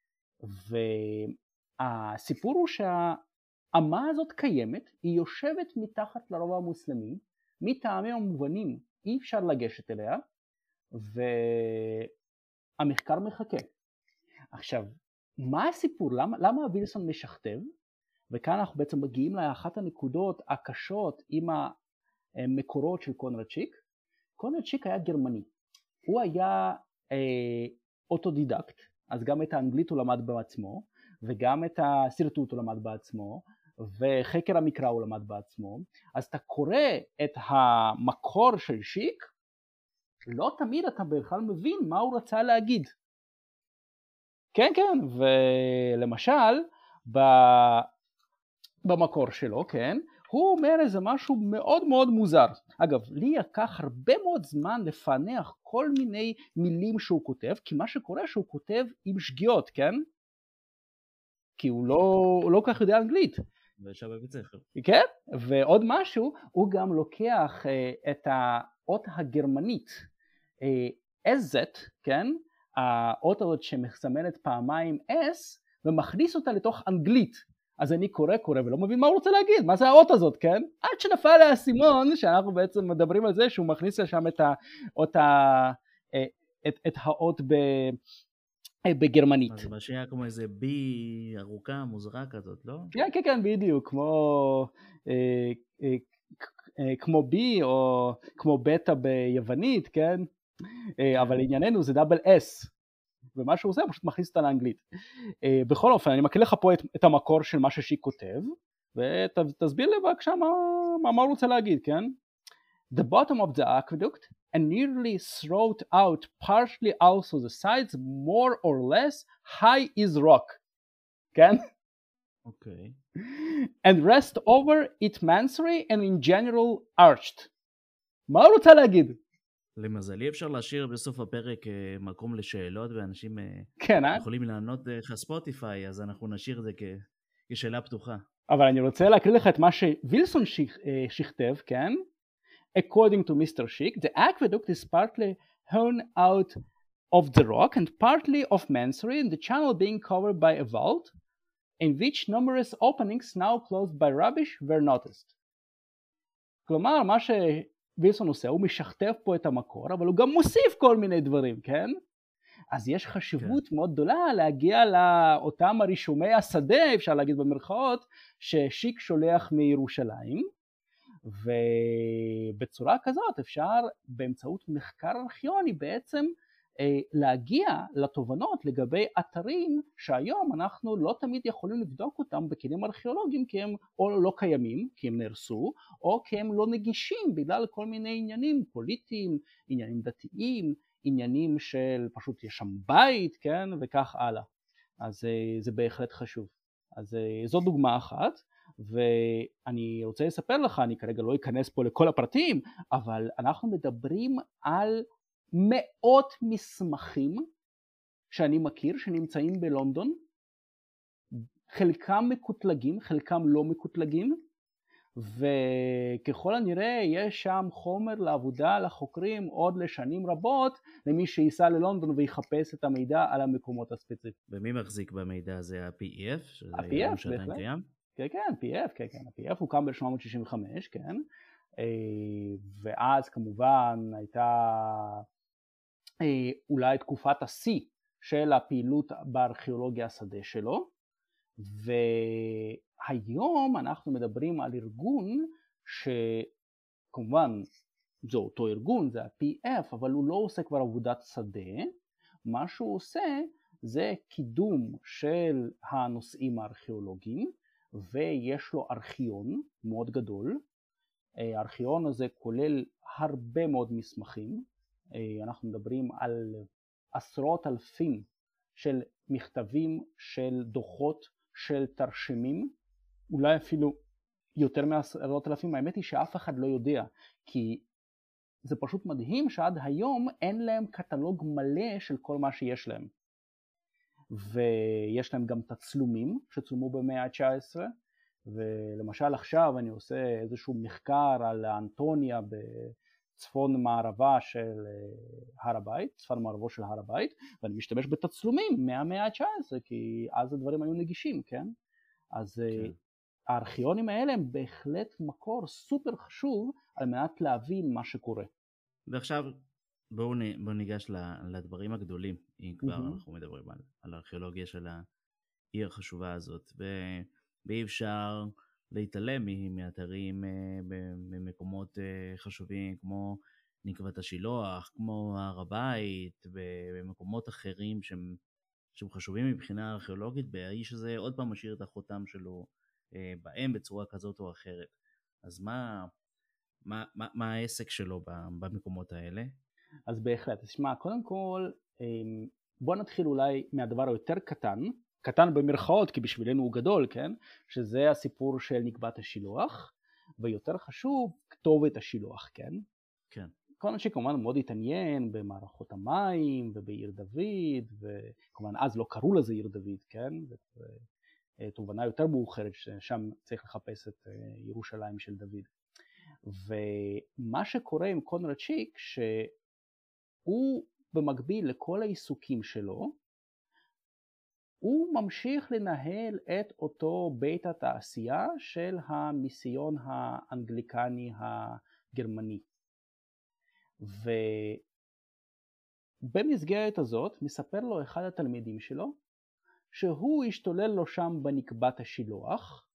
והסיפור הוא שהאמה הזאת קיימת, היא יושבת מתחת לרובע המוסלמי, מטעמים המובנים אי אפשר לגשת אליה, והמחקר מחכה. עכשיו, מה הסיפור? למה, למה וילסון משכתב? וכאן אנחנו בעצם מגיעים לאחת הנקודות הקשות עם המקורות של קונרד שיק. קונרד שיק היה גרמני. הוא היה אה, אוטודידקט, אז גם את האנגלית הוא למד בעצמו, וגם את הסרטוט הוא למד בעצמו, וחקר המקרא הוא למד בעצמו. אז אתה קורא את המקור של שיק, לא תמיד אתה בכלל מבין מה הוא רצה להגיד. כן, כן, ולמשל, ב... במקור שלו, כן, הוא אומר איזה משהו מאוד מאוד מוזר. אגב, לי לקח הרבה מאוד זמן לפענח כל מיני מילים שהוא כותב, כי מה שקורה שהוא כותב עם שגיאות, כן? כי הוא לא, הוא לא כך יודע אנגלית. וישר בבית ספר. כן, ועוד משהו, הוא גם לוקח uh, את האות הגרמנית, אס-זט, uh, כן? האות הזאת שמסמלת פעמיים S, ומכניס אותה לתוך אנגלית. אז אני קורא קורא ולא מבין מה הוא רוצה להגיד, מה זה האות הזאת, כן? עד שנפל האסימון, שאנחנו בעצם מדברים על זה, שהוא מכניס לשם את האות, את, את האות ב, בגרמנית. אז זה שהיה כמו איזה בי ארוכה, מוזרה כזאת, לא? כן, כן, כן, בדיוק, כמו, אה, אה, אה, כמו בי, או כמו בטא ביוונית, כן? אה, אבל ענייננו זה דאבל אס. ומה שהוא עושה, הוא פשוט מכניס אותה לאנגלית. Uh, בכל אופן, אני מקריא לך פה את, את המקור של מה ששיק כותב, ותסביר לי בבקשה מה, מה, מה הוא רוצה להגיד, כן? The bottom of the aqueduct, and nearly throughout out, partially also the sides, more or less, high is rock, כן? אוקיי. Okay. And rest over it mansary and in general arched. מה הוא רוצה להגיד? למזלי אפשר להשאיר בסוף הפרק מקום לשאלות, ואנשים כן, יכולים לענות דרך ספוטיפיי, אז אנחנו נשאיר את זה כשאלה פתוחה. אבל אני רוצה להקריא לך את מה שווילסון שכתב, כן? According to מיסטר Schick, the aqueduct is partly hewn out of the rock and partly of masonry, and the channel being covered by a vault, in which numerous openings now closed by rubbish were noticed. כלומר, מה ש... וילסון עושה, הוא משכתב פה את המקור, אבל הוא גם מוסיף כל מיני דברים, כן? אז יש חשיבות כן. מאוד גדולה להגיע לאותם הרישומי השדה, אפשר להגיד במרכאות, ששיק שולח מירושלים, ובצורה כזאת אפשר באמצעות מחקר ארכיוני בעצם אה, להגיע לתובנות לגבי אתרים שהיום אנחנו לא תמיד יכולים לבדוק אותם בכלים ארכיאולוגיים, כי הם או לא קיימים, כי הם נהרסו, או כי הם לא נגישים בגלל כל מיני עניינים פוליטיים, עניינים דתיים, עניינים של פשוט יש שם בית, כן, וכך הלאה. אז אה, זה בהחלט חשוב. אז אה, זו דוגמה אחת. ואני רוצה לספר לך, אני כרגע לא אכנס פה לכל הפרטים, אבל אנחנו מדברים על מאות מסמכים שאני מכיר שנמצאים בלונדון, חלקם מקוטלגים, חלקם לא מקוטלגים, וככל הנראה יש שם חומר לעבודה לחוקרים עוד לשנים רבות, למי שייסע ללונדון ויחפש את המידע על המקומות הספציפיים. ומי מחזיק במידע הזה? ה-פי אי אף? ה-פי אי אף, בהחלט. כן, כן, פי אף, כן, כן, ה-פי אף הוקם ב-אלף שמונה מאות שישים וחמש, כן, ואז כמובן הייתה אולי תקופת השיא של הפעילות בארכיאולוגיה השדה שלו, והיום אנחנו מדברים על ארגון שכמובן זה אותו ארגון, זה ה-פי אף, אבל הוא לא עושה כבר עבודת שדה. מה שהוא עושה זה קידום של הנושאים הארכיאולוגיים, ויש לו ארכיון מאוד גדול. הארכיון הזה כולל הרבה מאוד מסמכים, אנחנו מדברים על עשרות אלפים של מכתבים, של דוחות, של תרשימים, אולי אפילו יותר מעשרות אלפים. האמת היא שאף אחד לא יודע, כי זה פשוט מדהים שעד היום אין להם קטלוג מלא של כל מה שיש להם. ויש להם גם תצלומים שצולמו במאה ה-תשע עשרה, ולמשל עכשיו אני עושה איזשהו מחקר על האנטוניה בצפון מערבה של הר הבית, צפון מערבו של הר הבית, ואני משתמש בתצלומים מהמאה ה-תשע עשרה, כי אז הדברים היו נגישים, כן? אז כן. הארכיונים האלה הם בהחלט מקור סופר חשוב על מנת להבין מה שקורה. ועכשיו בואו בוא ניגש לדברים הגדולים, אם כבר mm-hmm. אנחנו מדברים על, על הארכיאולוגיה של העיר החשובה הזאת, ו... ואי אפשר להתעלם מאתרים במקומות חשובים כמו נקבת השילוח, כמו הר הבית, ובמקומות אחרים שהם, שהם חשובים מבחינה ארכיאולוגית, והאיש הזה עוד פעם משאיר את החותם שלו בהם בצורה כזאת או אחרת. אז מה, מה, מה, מה העסק שלו במקומות האלה? אז בהחלט, תשמע, קודם כל בוא נתחיל אולי מהדבר היותר קטן, קטן במרכאות, כי בשבילנו הוא גדול, כן? שזה הסיפור של נקבת השילוח, ויותר חשוב, כתובת השילוח, כן? כן. כל אנשי כמובן מאוד התעניין במערכות המים ובעיר דוד, וכמובן אז לא קראו לזה עיר דוד, כן? תובנה יותר מאוחרת ששם צריך לחפש את ירושלים של דוד. ומה שקורה עם קונרד שיק, שהוא במקביל לכל העיסוקים שלו, הוא ממשיך לנהל את אותו בית התעשייה של המיסיון האנגליקני הגרמני. ובמסגרת הזאת מספר לו אחד התלמידים שלו, שהוא השתולל לו שם בנקבת השילוח,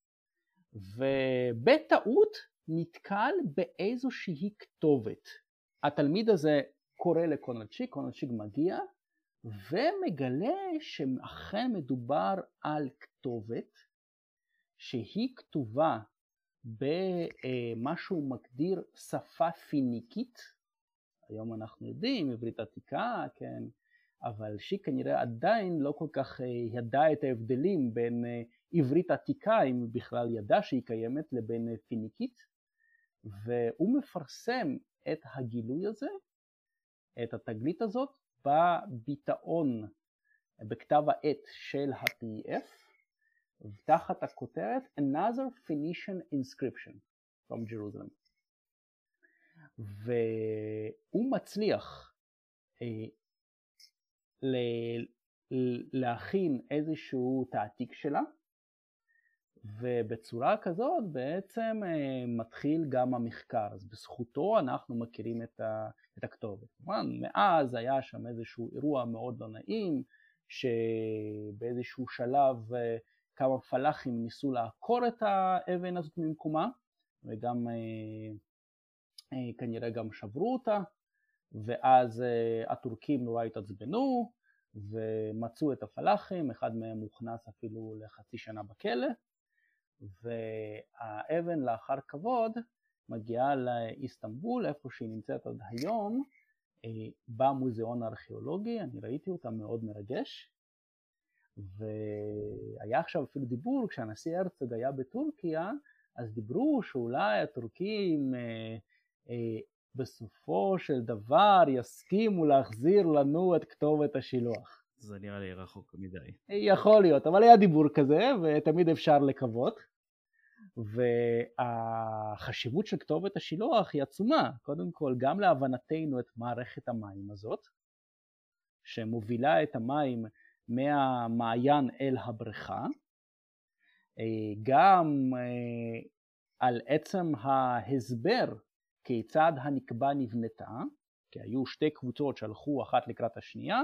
ובטעות נתקל באיזושהי כתובת. התלמיד הזה קורא לקונרד שיק, קונרד שיק מגיע, ומגלה שאכן מדובר על כתובת שהיא כתובה במה שהוא מגדיר שפה פיניקית. היום אנחנו יודעים עברית עתיקה, כן, אבל שיק כנראה עדיין לא כל כך ידע את ההבדלים בין עברית עתיקה, אם בכלל ידע שהיא קיימת, לבין פיניקית, והוא מפרסם את הגילוי הזה, את התגלית הזאת, בביטאון, בכתב העת של ה-פי אף, תחת הכותרת Another Phoenician Inscription from Jerusalem. והוא מצליח אה, ל- להכין איזשהו תעתיק שלה, ובצורה כזאת בעצם אה, מתחיל גם המחקר. אז בזכותו אנחנו מכירים את, ה, את הכתובת. מאז היה שם איזשהו אירוע מאוד לא נעים, שבאיזשהו שלב אה, כמה פלאחים ניסו לעקור את האבן הזאת ממקומה, וגם אה, אה, כנראה גם שברו אותה, ואז אה, הטורקים נורא התעצבנו, ומצאו את הפלאחים, אחד מהם הוכנס אפילו לחצי שנה בכלא, והאבן לאחר כבוד מגיעה לאיסטנבול, איפה שהיא נמצאת עד היום, במוזיאון הארכיאולוגי. אני ראיתי אותה, מאוד מרגש. והיה עכשיו אפילו דיבור, כשהנשיא הרצוג היה בטורקיה, אז דיברו שאולי הטורקים אה, אה, בסופו של דבר יסכימו להחזיר לנו את כתובת השילוח. זה נראה לי רחוק מדי. יכול להיות, אבל היה דיבור כזה, ותמיד אפשר לקוות. והחשיבות של כתובת השילוח היא עצומה. קודם כל, גם להבנתנו את מערכת המים הזאת, שמובילה את המים מהמעיין אל הבריכה, גם על עצם ההסבר כיצד הנקבה נבנתה, כי היו שתי קבוצות שהלכו אחת לקראת השנייה,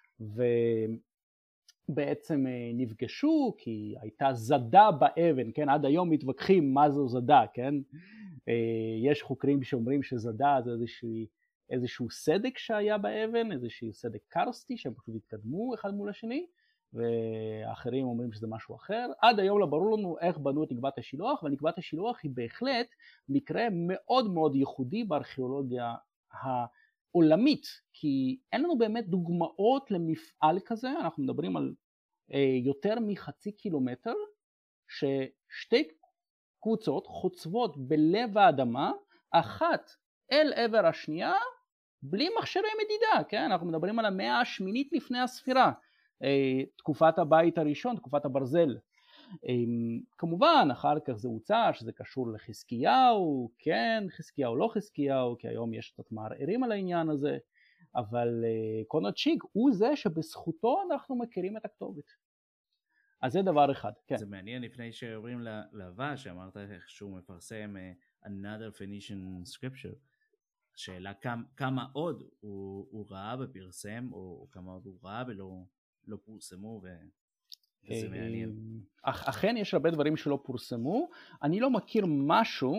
ובעצם נפגשו כי הייתה זדה באבן, כן? עד היום מתווכחים מה זו זדה, כן? יש חוקרים שאומרים שזדה זה איזשהו, איזשהו סדק שהיה באבן, איזשהו סדק קרסטי שהם פשוט התקדמו אחד מול השני, ואחרים אומרים שזה משהו אחר. עד היום לא ברור לנו איך בנו את נקבת השילוח, ונקבת השילוח היא בהחלט מקרה מאוד מאוד ייחודי בארכיאולוגיה העולמית, כי אין לנו באמת דוגמאות למפעל כזה. אנחנו מדברים על אה, יותר מחצי קילומטר, ששתי קבוצות חוצבות בלב האדמה, אחת אל עבר השנייה, בלי מכשירי מדידה, כן? אנחנו מדברים על המאה השמינית לפני הספירה, תקופת הבית הראשון, תקופת הברזל. כמובן אחר כך זה הוצע שזה קשור לחזקיהו, כן, חזקיהו לא חזקיהו, כי היום יש קצת מערערים על העניין הזה, אבל קונרד שיק הוא זה שבזכותו אנחנו מכירים את הכתובת. אז זה דבר אחד, כן. זה מעניין, לפני שעוברים להבא, שאמרת איך שהוא מפרסם another Phoenician scripture, השאלה כמה, כמה עוד הוא, הוא ראה בפרסם, או כמה עוד הוא ראה ולא לא פורסמו, ו... וזה מעניין. אכן יש הרבה דברים שלא פורסמו. אני לא מכיר משהו,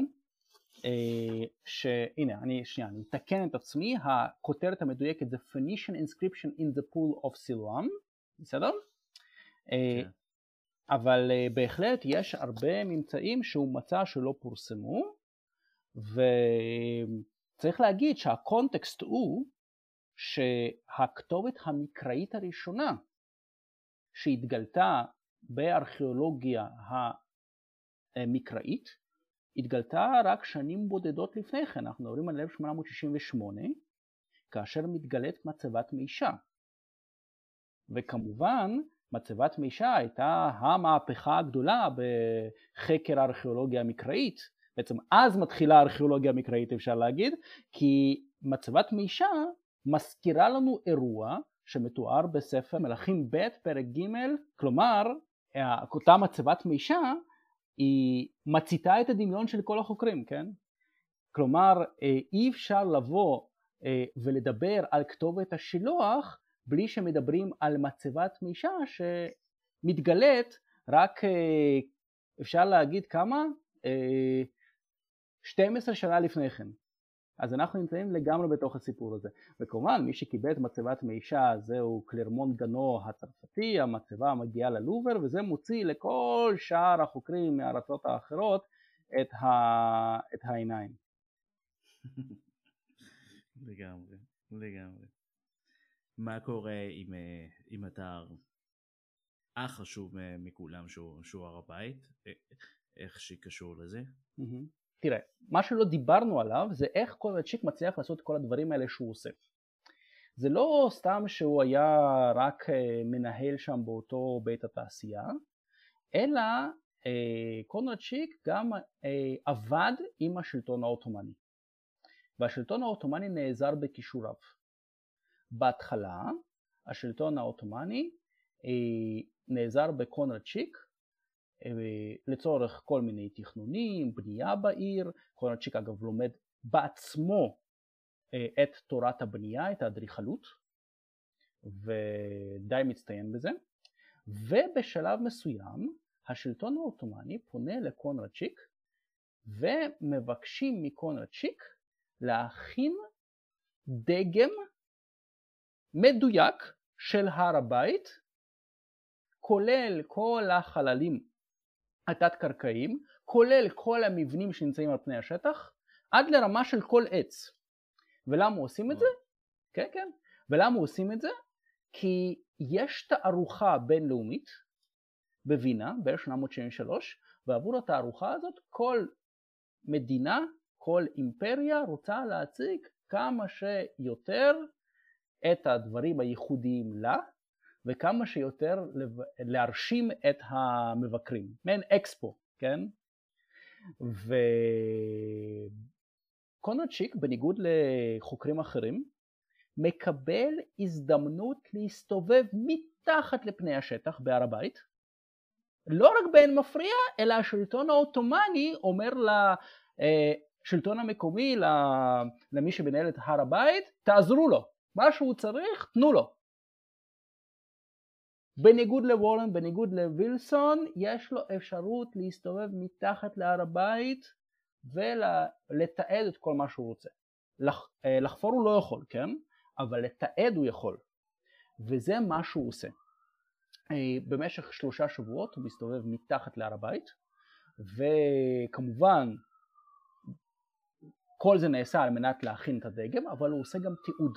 שהנה, אני, שנייה, אני אתקן את עצמי, הכותרת המדויקת זה Phoenician inscription in the pool of Siloam, בסדר? Okay. אבל בהחלט יש הרבה ממצאים שהוא מצא שלא פורסמו, וצריך להגיד שהקונטקסט הוא שהכתובת המקראית הראשונה שהתגלתה בארכיאולוגיה המקראית התגלתה רק שנים בודדות לפני כן. אנחנו מדברים על אלף שמונה מאות שישים ושמונה, כאשר מתגלית מצבת מישה, וכמובן מצבת מישה הייתה המהפכה הגדולה בחקר הארכיאולוגיה המקראית. בעצם אז מתחילה הארכיאולוגיה המקראית, אפשר להגיד, כי מצבת מישה מזכירה לנו אירוע שמתואר בספר מלכים ב' פרק ג', כלומר אותה מצבת מישה היא מציתה את הדמיון של כל החוקרים, כן? כלומר אי אפשר לבוא ולדבר על כתובת השילוח בלי שמדברים על מצבת מישה שמתגלית רק, אפשר להגיד כמה? שתים עשרה שנה לפני כן. אז אנחנו נמצאים לגמרי בתוך הסיפור הזה. וכמובן, מי שקיבל את מצבת מישה זהו קלרמון גנו הצרפתי, המצבה מגיעה ללובר, וזה מוציא לכל שאר החוקרים מהארצות האחרות את, ה... את העיניים. לגמרי, לגמרי. מה קורה עם, עם אתר החשוב מכולם שהוא, שהוא הר הבית? איך שקשור לזה? Mm-hmm. תראה, מה שלא דיברנו עליו זה איך קונרד שיק מצליח לעשות כל הדברים האלה שהוא עושה. זה לא סתם שהוא היה רק מנהל שם באותו בית התעשייה, אלא קונרד שיק גם עבד עם השלטון העות'מאני. והשלטון העות'מאני נעזר בכישוריו. בהתחלה השלטון העות'מאני נעזר בקונרד שיק לצורך כל מיני תכנונים, בנייה בעיר. קונרד שיק אגב לומד בעצמו את תורת הבנייה, את האדריכלות, ודי מצטיין בזה. ובשלב מסוים השלטון העות'מאני פונה לקונרד שיק ומבקשים מקונרד שיק להכין דגם מדויק של הר הבית, כולל כל החללים התת-קרקעיים, כולל כל המבנים שנמצאים על פני השטח, עד לרמה של כל עץ. ולמה עושים את זה? כן, כן. ולמה עושים את זה? כי יש תערוכה בינלאומית בווינה ב-אלף שמונה מאות שבעים ושלוש, ועבור התערוכה הזאת כל מדינה, כל אימפריה רוצה להציג כמה שיותר את הדברים הייחודיים לה, וכמה שיותר להרשים את המבקרים, מעין אקספו, כן? וקונרד שיק, בניגוד לחוקרים אחרים, מקבל הזדמנות להסתובב מתחת לפני השטח בהר הבית, לא רק באין מפריע, אלא השלטון העות'מאני אומר לה, לשלטון המקומי, למי שמנהל את הר הבית, תעזרו לו, מה שהוא צריך, תנו לו. בניגוד לוורן, בניגוד לווילסון, יש לו אפשרות להסתובב מתחת להר הבית ולתעד את כל מה שהוא רוצה. לח, לחפור הוא לא יכול, כן? אבל לתעד הוא יכול. וזה מה שהוא עושה. במשך שלושה שבועות הוא מסתובב מתחת להר הבית, וכמובן כל זה נעשה על מנת להכין את הדגם, אבל הוא עושה גם תיעוד.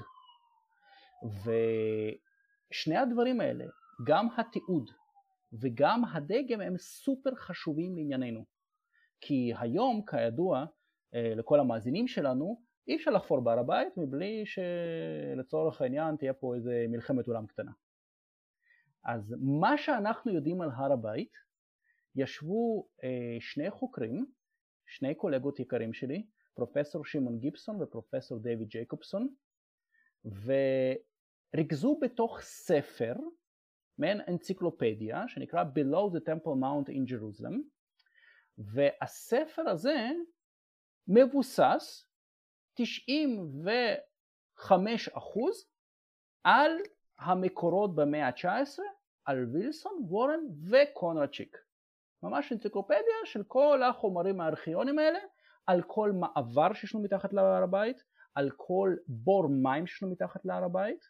ושני הדברים האלה, גם התיעוד וגם הדגם, הם סופר חשובים לענייננו. כי היום, כידוע, לכל המאזינים שלנו, אי אפשר לחפור בהר הבית מבלי שלצורך העניין תהיה פה איזה מלחמת עולם קטנה. אז מה שאנחנו יודעים על הר הבית, ישבו שני חוקרים, שני קולגות יקרים שלי, פרופסור שמעון גיבסון ופרופסור דיוויד ג'ייקובסון, וריכזו בתוך ספר, מעין אנציקלופדיה, שנקרא Below the Temple Mount in Jerusalem, והספר הזה מבוסס תשעים וחמישה אחוז על המקורות במאה ה-תשע עשרה, על וילסון, וורן וקונרד צ'יק. ממש אנציקלופדיה של כל החומרים הארכיוניים האלה, על כל מעבר שישנו מתחת להר הבית, על כל בור מים שישנו מתחת להר הבית,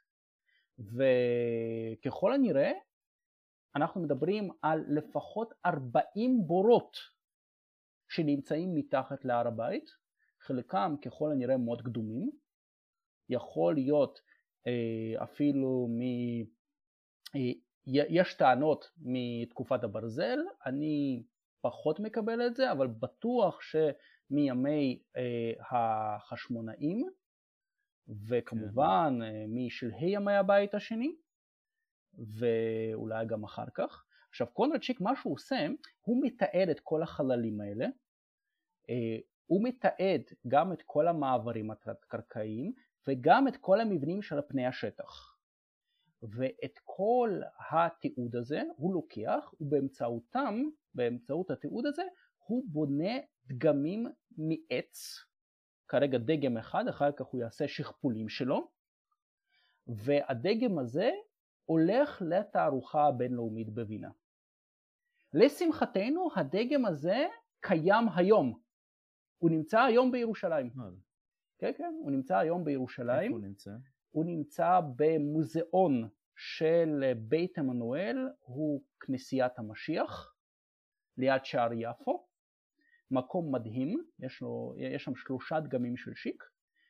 וככל הנראה אנחנו מדברים על לפחות ארבעים בורות שנמצאים מתחת להר הבית, חלקם ככל הנראה מאוד קדומים, יכול להיות אה, אפילו מ... אה, יש טענות מתקופת הברזל, אני פחות מקבל את זה, אבל בטוח שמימי אה, החשמונאים, וכמובן אה, משלהי ימי הבית השני, ואולי גם אחר כך. עכשיו קונרד צ'יק, מה שהוא עושה, הוא מתעד את כל החללים האלה, אה, הוא מתעד גם את כל המעברים התת-קרקעיים, וגם את כל המבנים של פני השטח. ואת כל התיעוד הזה הוא לוקח, ובאמצעותם, באמצעות התיעוד הזה, הוא בונה דגמים מעץ, כרגע דגם אחד, אחר כך הוא יעשה שכפולים שלו, והדגם הזה הולך לתערוכה הבינלאומית בווינה. לשמחתנו, הדגם הזה קיים היום. הוא נמצא היום בירושלים. כן, כן, הוא נמצא היום בירושלים. איפה הוא נמצא? הוא נמצא במוזיאון של בית עמנואל, הוא כנסיית המשיח, ליד שער יפו. מקום מדהים, יש, לו, יש שם שלושה דגמים של שיק,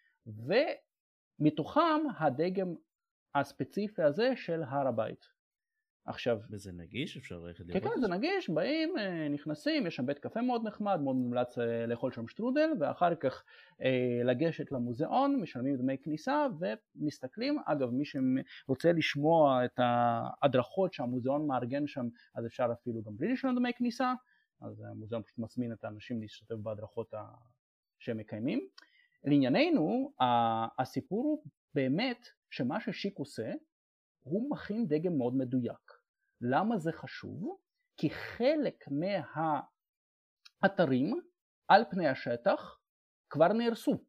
ומתוכם הדגם הספציפי הזה של הר הבית. עכשיו, וזה נגיש? אפשר ללכת לראות? כן, כן, זה נגיש, באים, נכנסים, יש שם בית קפה מאוד נחמד, מאוד מומלץ לאכול שם שטרודל, ואחר כך לגשת למוזיאון, משלמים דמי כניסה ומסתכלים. אגב, מי שרוצה לשמוע את ההדרכות שהמוזיאון מארגן שם, אז אפשר אפילו גם בלי לשלם דמי כניסה, אז המוזיאון פשוט מזמין את האנשים להשתתף בהדרכות שהם מקיימים. לענייננו, הסיפור הוא באמת שמה ששיק עושה, הוא מכין דגם מאוד מדויק. למה זה חשוב? כי חלק מהאתרים על פני השטח כבר נהרסו.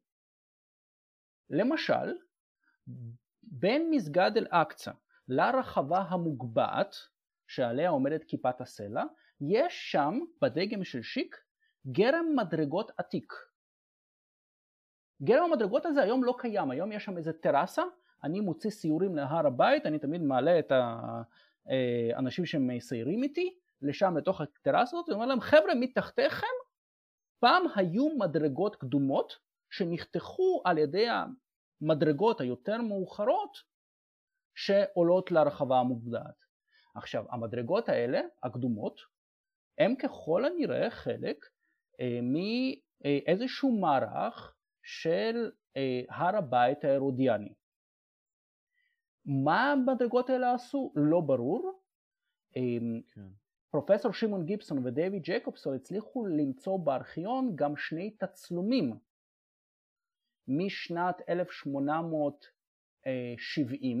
למשל, בין מסגד אל-אקצא לרחבה המוגבעת, שעליה עומדת כיפת הסלע, יש שם בדגם של שיק גרם מדרגות עתיק. גרם המדרגות הזה היום לא קיים, היום יש שם איזה טרסה, אני מוציא סיורים להר הבית, אני תמיד מעלה את האנשים שמסיירים איתי, לשם לתוך הטרסה הזאת, ואומר להם, חבר'ה, מתחתיכם, פעם היו מדרגות קדומות, שנחתכו על ידי המדרגות היותר מאוחרות, שעולות לרחבה המוגבעת. עכשיו, המדרגות האלה, הקדומות, הם ככל הנראה חלק אה, מאיזשהו מערך של אה, הר הבית ההרודיאני. מה המדרגות האלה עשו? לא ברור. כן. פרופסור שמעון גיבסון ודייוויד ג'ייקובסון הצליחו למצוא בארכיון גם שני תצלומים משנת אלף שמונה מאות שבעים,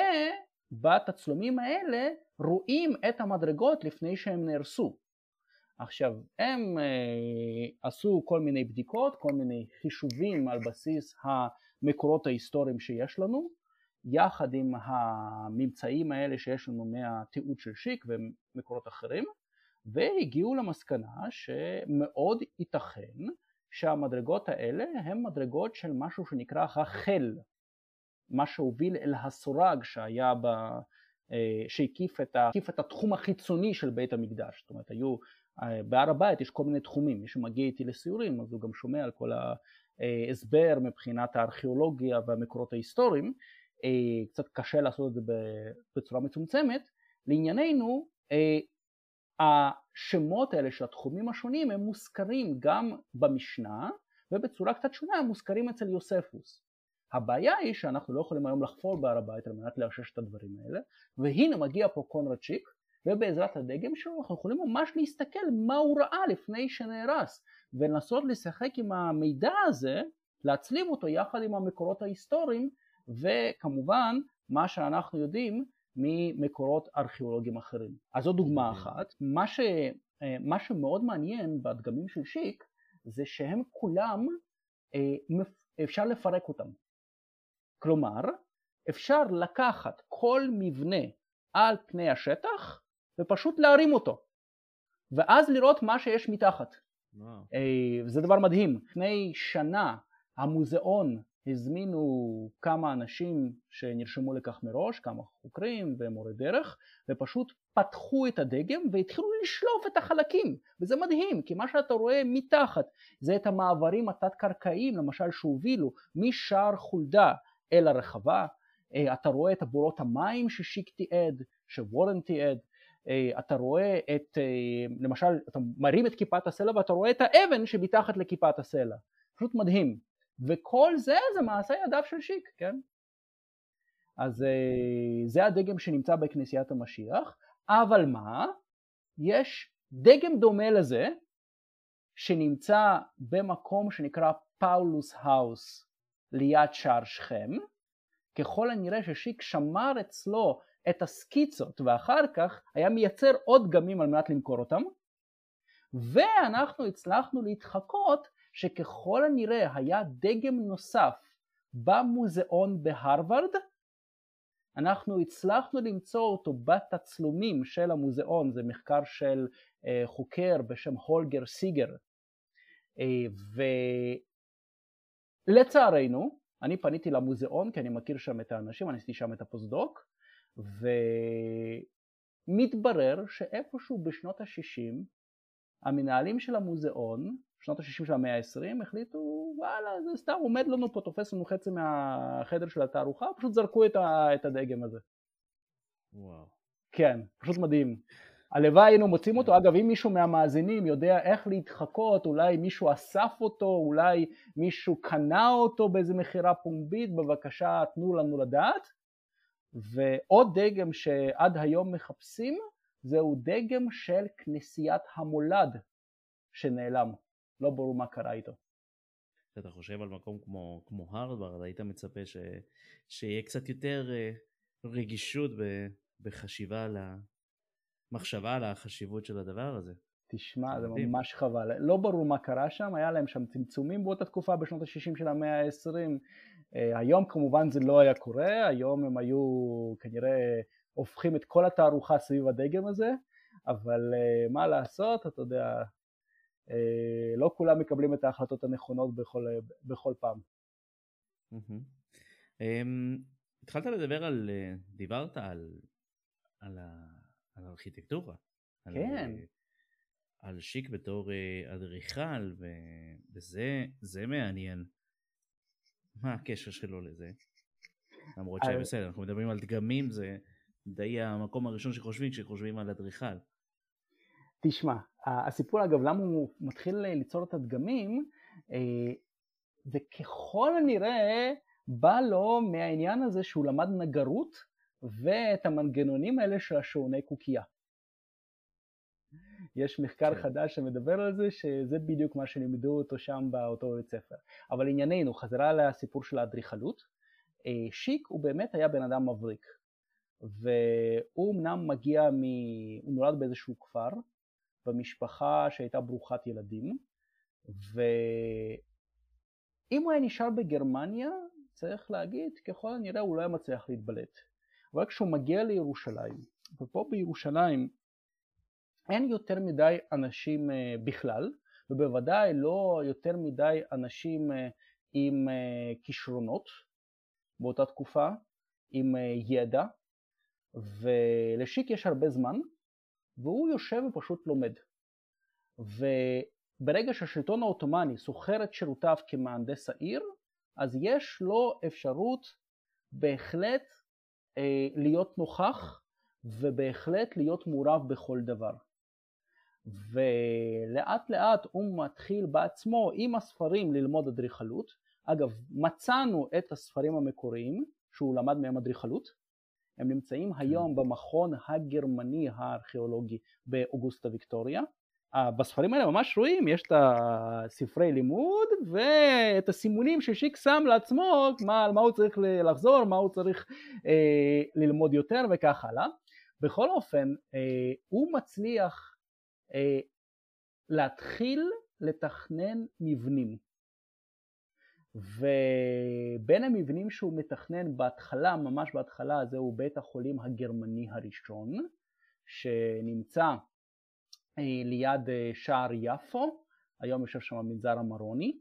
ובתצלומים האלה רואים את המדרגות לפני שהם נהרסו. עכשיו, הם אה, עשו כל מיני בדיקות, כל מיני חישובים על בסיס המקורות ההיסטוריים שיש לנו, יחד עם הממצאים האלה שיש לנו מהתיעוד של שיק ומקורות אחרים, והגיעו למסקנה שמאוד ייתכן שהמדרגות האלה הן מדרגות של משהו שנקרא החל, מה שהוביל אל הסורג שהיה ב... שהקיף את, ה... את התחום החיצוני של בית המקדש. זאת אומרת, היו, בהר הבית יש כל מיני תחומים, מי שמגיע איתי לסיורים אז הוא גם שומע על כל ההסבר מבחינת הארכיאולוגיה והמקורות ההיסטוריים, קצת קשה לעשות את זה בצורה מצומצמת. לענייננו, השמות האלה של התחומים השונים הם מוזכרים גם במשנה, ובצורה קצת שונה הם מוזכרים אצל יוספוס. הבעיה היא שאנחנו לא יכולים היום לחפור בהר הבית על מנת לאשש את הדברים האלה, והנה מגיע פה קונרד שיק, ובעזרת הדגם שלו אנחנו יכולים ממש להסתכל מה הוא ראה לפני שנהרס, ולנסות לשחק עם המידע הזה, להצליב אותו יחד עם המקורות ההיסטוריים, וכמובן מה שאנחנו יודעים ממקורות ארכיאולוגיים אחרים. אז זו דוגמה אחת. מה, ש, מה שמאוד מעניין בדגמים של שיק, זה שהם כולם, אפשר לפרק אותם. כלומר, אפשר לקחת כל מבנה על פני השטח, ופשוט להרים אותו, ואז לראות מה שיש מתחת. וואו. זה דבר מדהים. לפני שנה המוזיאון הזמינו כמה אנשים שנרשמו לכך מראש, כמה חוקרים ומורי דרך, ופשוט פתחו את הדגם והתחילו לשלוף את החלקים. וזה מדהים, כי מה שאתה רואה מתחת זה את המעברים התת-קרקעיים, למשל שהובילו משער חולדה אל הרחבה. אתה רואה את בורות המים ששיק תיעד, שוורן תיעד. אתה רואה את, למשל, אתה מרים את כיפת הסלע ואתה רואה את האבן שמתחת לכיפת הסלע. פשוט מדהים. וכל זה זה מעשה ידיו של שיק, כן? אז זה הדגם שנמצא בכנסיית המשיח, אבל מה? יש דגם דומה לזה, שנמצא במקום שנקרא פאולוס האוס, ליד שער שכם. ככל הנראה ששיק שמר אצלו את הסקיצות, ואחר כך היה מייצר עוד דגמים על מנת למכור אותם, ואנחנו הצלחנו להתחקות שככל הנראה היה דגם נוסף במוזיאון בהרווארד. אנחנו הצלחנו למצוא אותו בתצלומים של המוזיאון, זה מחקר של uh, חוקר בשם הולגר סיגר, uh, ולצערנו אני פניתי למוזיאון כי אני מכיר שם את האנשים, אני עשיתי שם את הפוסט-דוק, ומתברר שאיפשהו בשנות ה-שישים המנהלים של המוזיאון, שנות ה-שישים של המאה ה-עשרים, החליטו, וואלה, זה סתם עומד לנו פה, תופס לנו חצי מהחדר של התערוכה, פשוט זרקו את, ה- את הדגם הזה. וואו. כן, פשוט מדהים. הלוואי היינו מוצאים אותו. אגב, אם מישהו מהמאזינים יודע איך להתחקות, אולי מישהו אסף אותו, אולי מישהו קנה אותו באיזה מחירה פומבית, בבקשה תנו לנו לדעת. ועוד דגם שעד היום מחפשים, זהו דגם של כנסיית המולד שנעלם. לא ברור מה קרה איתו. אתה חושב על מקום כמו, כמו הרווארד, היית מצפה ש, שיהיה קצת יותר רגישות בחשיבה על המחשבה על החשיבות של הדבר הזה. תשמע, זה ממש חבל. לא ברור מה קרה שם, היה להם שם צמצומים באותה תקופה בשנות ה-שישים של המאה ה-עשרים. היום כמובן זה לא היה קורה, היום הם היו כנראה הופכים את כל התערוכה סביב הדגם הזה, אבל מה לעשות, אתה יודע, לא כולם מקבלים את ההחלטות הנכונות בכל, בכל פעם. התחלת לדבר על, דיברת על, על, על הארכיטקטורה. כן. על, על שיק בתור אדריכל, וזה זה מעניין. מה הקשר שלו לזה? למרות שבסדר, אנחנו מדברים על דגמים, זה די המקום הראשון שחושבים כשחושבים על אדריכל. תשמע, הסיפור אגב למה הוא מתחיל ליצור את הדגמים, זה ככל הנראה בא לו מהעניין הזה שהוא למד נגרות ואת המנגנונים האלה של השעוני קוקייה. יש מחקר חדש שמדבר על זה, שזה בדיוק מה שלימדו אותו שם באותו בית ספר. אבל ענייננו, חזרה לסיפור של האדריכלות, שיק הוא באמת היה בן אדם מבריק. והוא אמנם מגיע, מ... הוא נולד באיזשהו כפר, במשפחה שהייתה ברוכת ילדים, ואם הוא היה נשאר בגרמניה, צריך להגיד, ככל הנראה הוא לא היה מצליח להתבלט. אבל כשהוא מגיע לירושלים, ופה בירושלים אין יותר מדי אנשים בכלל, ובוודאי לא יותר מדי אנשים עם כישרונות באותה תקופה, עם ידע, ולשיק יש הרבה זמן, והוא יושב ופשוט לומד. וברגע שהשלטון העות'מאני סוחר את שירותיו כמהנדס העיר, אז יש לו אפשרות בהחלט אה, להיות נוכח, ובהחלט להיות מעורב בכל דבר. ולאט לאט הוא מתחיל בעצמו עם הספרים ללמוד אדריכלות. אגב, מצאנו את הספרים המקוריים שהוא למד מהם אדריכלות. הם נמצאים היום במכון הגרמני הארכיאולוגי באוגוסטה ויקטוריה. בספרים האלה ממש רואים, יש את הספרי לימוד ואת הסימונים ששיק שם לעצמו, מה, מה הוא צריך לחזור, מה הוא צריך אה, ללמוד יותר וכך הלאה. בכל אופן, אה, הוא מצליח אה, להתחיל לתכנן מבנים. ובין המבנים שהוא מתכנן בהתחלה, ממש בהתחלה, זהו בית החולים הגרמני הראשון, שנמצא ליד שער יפו, היום יושב שם המנזר המרוני,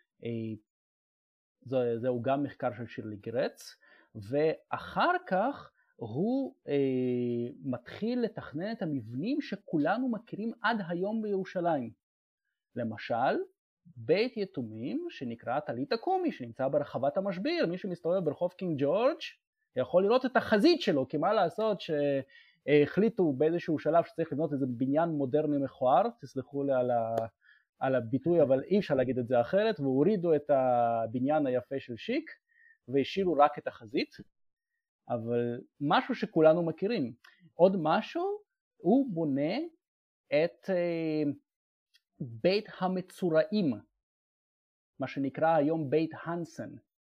זה, זהו גם מחקר של שירלי גרץ, ואחר כך הוא אה, מתחיל לתכנן את המבנים שכולנו מכירים עד היום בירושלים. למשל, בית יתומים שנקרא תלית הקומי, שנמצא ברחבת המשביר. מי שמסתובב ברחוב קינג ג'ורג' יכול לראות את החזית שלו, כי מה לעשות שהחליטו באיזשהו שלב שצריך לבנות איזה בניין מודרני מכוער, תסלחו לי על, ה, על הביטוי, אבל אי אפשר להגיד את זה אחרת, והורידו את הבניין היפה של שיק, והשאירו רק את החזית, אבל משהו שכולנו מכירים. עוד משהו, הוא בונה את בית המצורעים, מה שנקרא היום בית הנסן.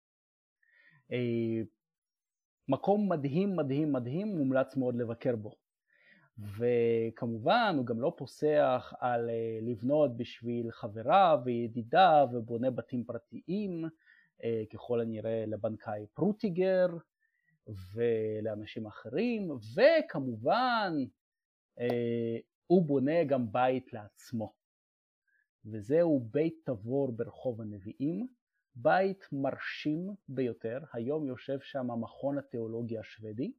מקום מדהים מדהים מדהים, מומלץ מאוד לבקר בו. וכמובן הוא גם לא פוסח על לבנות בשביל חבריו וידידיו ובונה בתים פרטיים, ככל הנראה לבנקאי פרוטיגר ולאנשים אחרים, וכמובן הוא בונה גם בית לעצמו. וזהו בית תבור ברחוב הנביאים, בית מרשים ביותר. היום יושב שם מכון התיאולוגיה השוודי,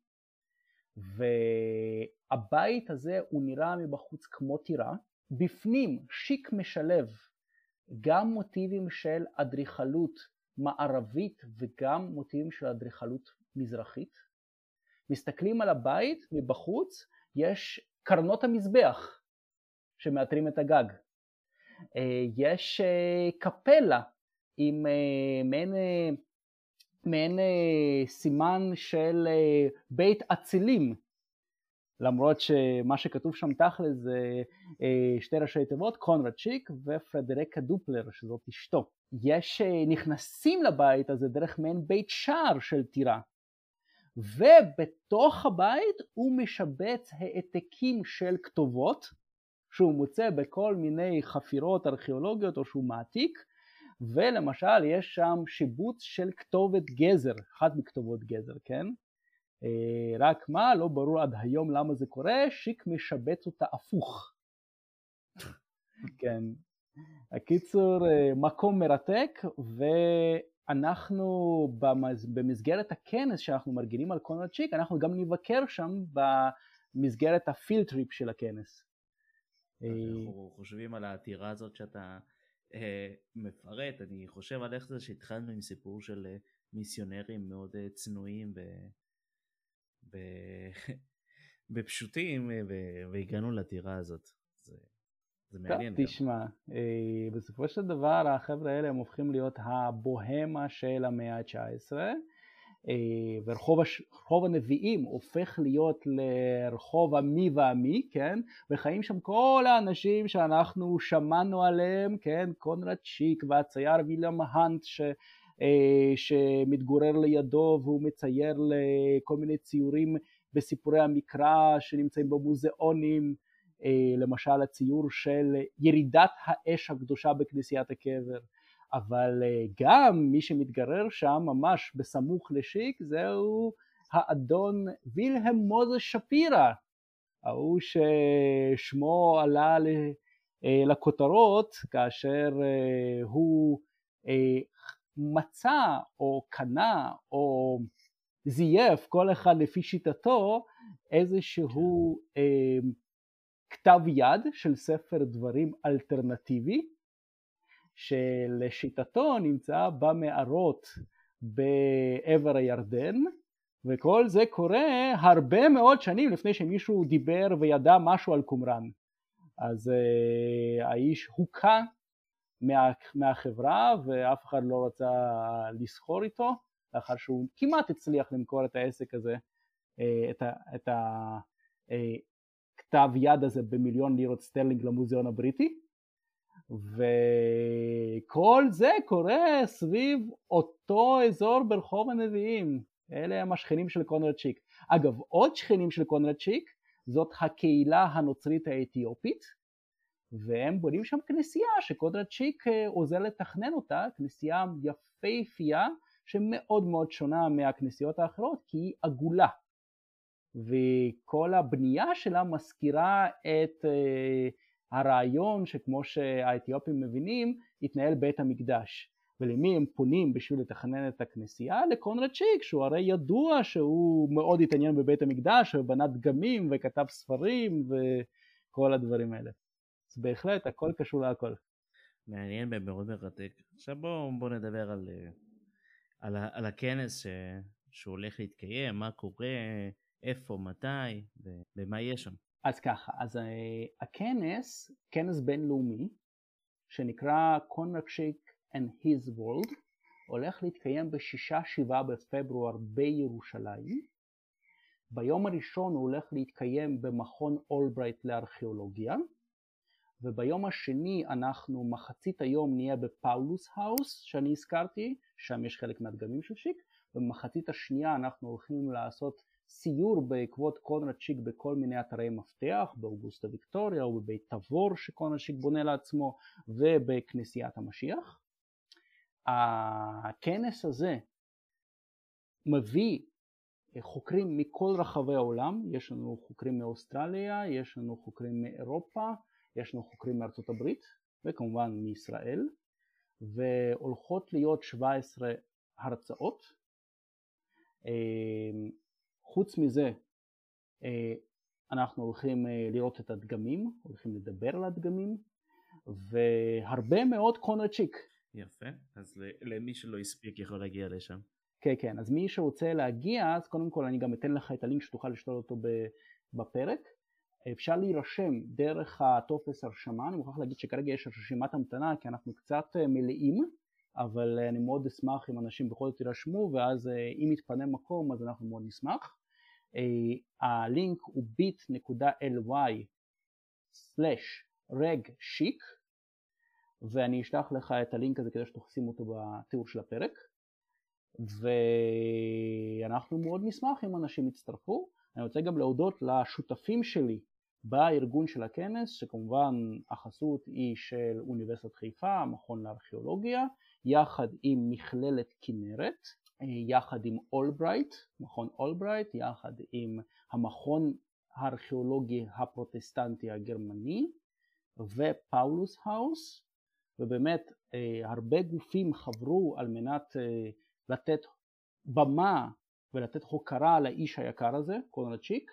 והבית הזה הוא נראה מבחוץ כמו טירה. בפנים שיק משלב גם מוטיבים של אדריכלות מערבית וגם מוטיבים של אדריכלות מזרחית. מסתכלים על הבית מבחוץ, יש קרנות המזבח שמאתרים את הגג. יש קפלה עם מעין, מעין סימן של בית אצילים, למרות שמה שכתוב שם תכל'ס זה שתי ראשי תיבות, קונרד שיק ופרדריקה דופלר, שזאת אשתו. יש נכנסים לבית הזה דרך מעין בית שער של טירה, ובתוך הבית הוא משבץ העתקים של כתובות, שהוא מוצא בכל מיני חפירות ארכיאולוגיות או שהוא מעתיק, ולמשל יש שם שיבוץ של כתובת גזר, אחת מכתובות גזר, כן? רק מה, לא ברור עד היום למה זה קורה, שיק משבץ אותה הפוך. כן. הקיצור, מקום מרתק, ואנחנו במסגרת הכנס שאנחנו מרגילים על קונרד שיק, אנחנו גם נבקר שם במסגרת הפילד טריפ של הכנס. אנחנו חושבים על העתירה הזאת שאתה אה, מפרט, אני חושב על איך זה שהתחלנו עם סיפור של אה, מיסיונרים מאוד אה, צנועים ו... ב... בפשוטים, ו... והגענו לעתירה הזאת. זה, זה מעניין. טוב, תשמע, אה, בסופו של דבר החבר'ה האלה הם הופכים להיות הבוהמה של המאה ה-תשע עשרה, ורחוב הש... הנביאים הופך להיות לרחוב המי והמי, כן? וחיים שם כל האנשים שאנחנו שמענו עליהם, כן? קונרד שיק והצייר ויליאם האנט ש... שמתגורר לידו והוא מצייר לכל מיני ציורים בסיפורי המקרא שנמצאים במוזיאונים, למשל הציור של ירידת האש הקדושה בכנסיית הקבר, אבל גם מי שמתגרר שם ממש בסמוך לשיק זהו האדון וילהם מוזס שפירא, ההוא ששמו עלה לכותרות כאשר הוא מצא או קנה או זייף, כל אחד לפי שיטתו, איזשהו אה, כתב יד של ספר דברים אלטרנטיבי, שלשיטתו נמצא במערות בעבר הירדן, וכל זה קורה הרבה מאוד שנים לפני שמישהו דיבר וידע משהו על קומראן. אז אה, האיש הוקע מה, מהחברה ואף אחד לא רצה לסחור איתו, לאחר שהוא כמעט הצליח למכור את העסק הזה, את, ה, את הכתב יד הזה במיליון לירות סטרלינג למוזיאון הבריטי, וכל זה קורה סביב אותו אזור ברחוב הנביאים. אלה הם השכנים של קונרד שיק. אגב, עוד שכנים של קונרד שיק, זאת הקהילה הנוצרית האתיופית, והם בונים שם כנסייה שקונרד שיק עוזר לתכנן אותה, כנסייה יפהפייה, שמאוד מאוד שונה מהכנסיות האחרות, כי היא עגולה. וכל הבנייה שלה מזכירה את uh, הרעיון שכמו שהאתיופים מבינים, התנהל בית המקדש. ולמי הם פונים בשביל לתכנן את הכנסייה? לקונרד שיק, שהוא הרי ידוע שהוא מאוד התעניין בבית המקדש, ובנה דגמים וכתב ספרים וכל הדברים האלה. אז בהחלט הכל קשור להכל. מעניין ומאוד מרתק. עכשיו בואו בוא נדבר על... על, על הכנס ש, שהולך להתקיים, מה קורה, איפה, מתי, ומה יש שם. אז ככה, אז הכנס, כנס בינלאומי, שנקרא קונרד שיק and his world, הולך להתקיים בשישה שבעה בפברואר בירושלים. ביום הראשון הוא הולך להתקיים במכון אולברייט לארכיאולוגיה, וביום השני אנחנו מחצית היום נהיה בפאולוס האוס שאני הזכרתי, שם יש חלק מהדגמים של שיק, ובמחצית השנייה אנחנו הולכים לעשות סיור בעקבות קונרד שיק בכל מיני אתרי מפתח, באוגוסטה ויקטוריה או בבית תבור שקונרד שיק בונה לעצמו, ובכנסיית המשיח. הכנס הזה מביא חוקרים מכל רחבי העולם, יש לנו חוקרים מאוסטרליה, יש לנו חוקרים מאירופה, יש לנו חוקרים מארצות הברית וכמובן מישראל, והולכות להיות שבע עשרה הרצאות. חוץ מזה אנחנו הולכים לראות את הדגמים, הולכים לדבר על הדגמים, והרבה מאוד קונרד שיק. יפה, אז למי שלא הספיק יכול להגיע לשם. כן, כן, אז מי שרוצה להגיע, אז קודם כל אני גם אתן לך את הלינק שתוכל לשתול אותו בפרק. אפשר להירשם דרך הטופס הרשמה, אני מוכרח להגיד שכרגע יש רשימת המתנה כי אנחנו קצת מלאים, אבל אני מאוד אשמח אם אנשים בכל זאת יירשמו, ואז אם יתפנה מקום אז אנחנו מאוד נשמח. הלינק הוא bit.ly slash regshik, ואני אשלח לך את הלינק הזה כדי שתשים אותו בתיאור של הפרק, ואנחנו מאוד נשמח אם אנשים יצטרפו. אני רוצה גם להודות לשותפים שלי בארגון של הכנס, שכמובן החסות היא של אוניברסיטת חיפה, המכון לארכיאולוגיה, יחד עם מכללת כנרת, יחד עם אולברייט, מכון אולברייט, יחד עם המכון הארכיאולוגי הפרוטסטנטי הגרמני, ופאולוס האוס, ובאמת הרבה גופים חברו על מנת לתת במה ולתת הוקרה לאיש היקר הזה, קונרד שיק,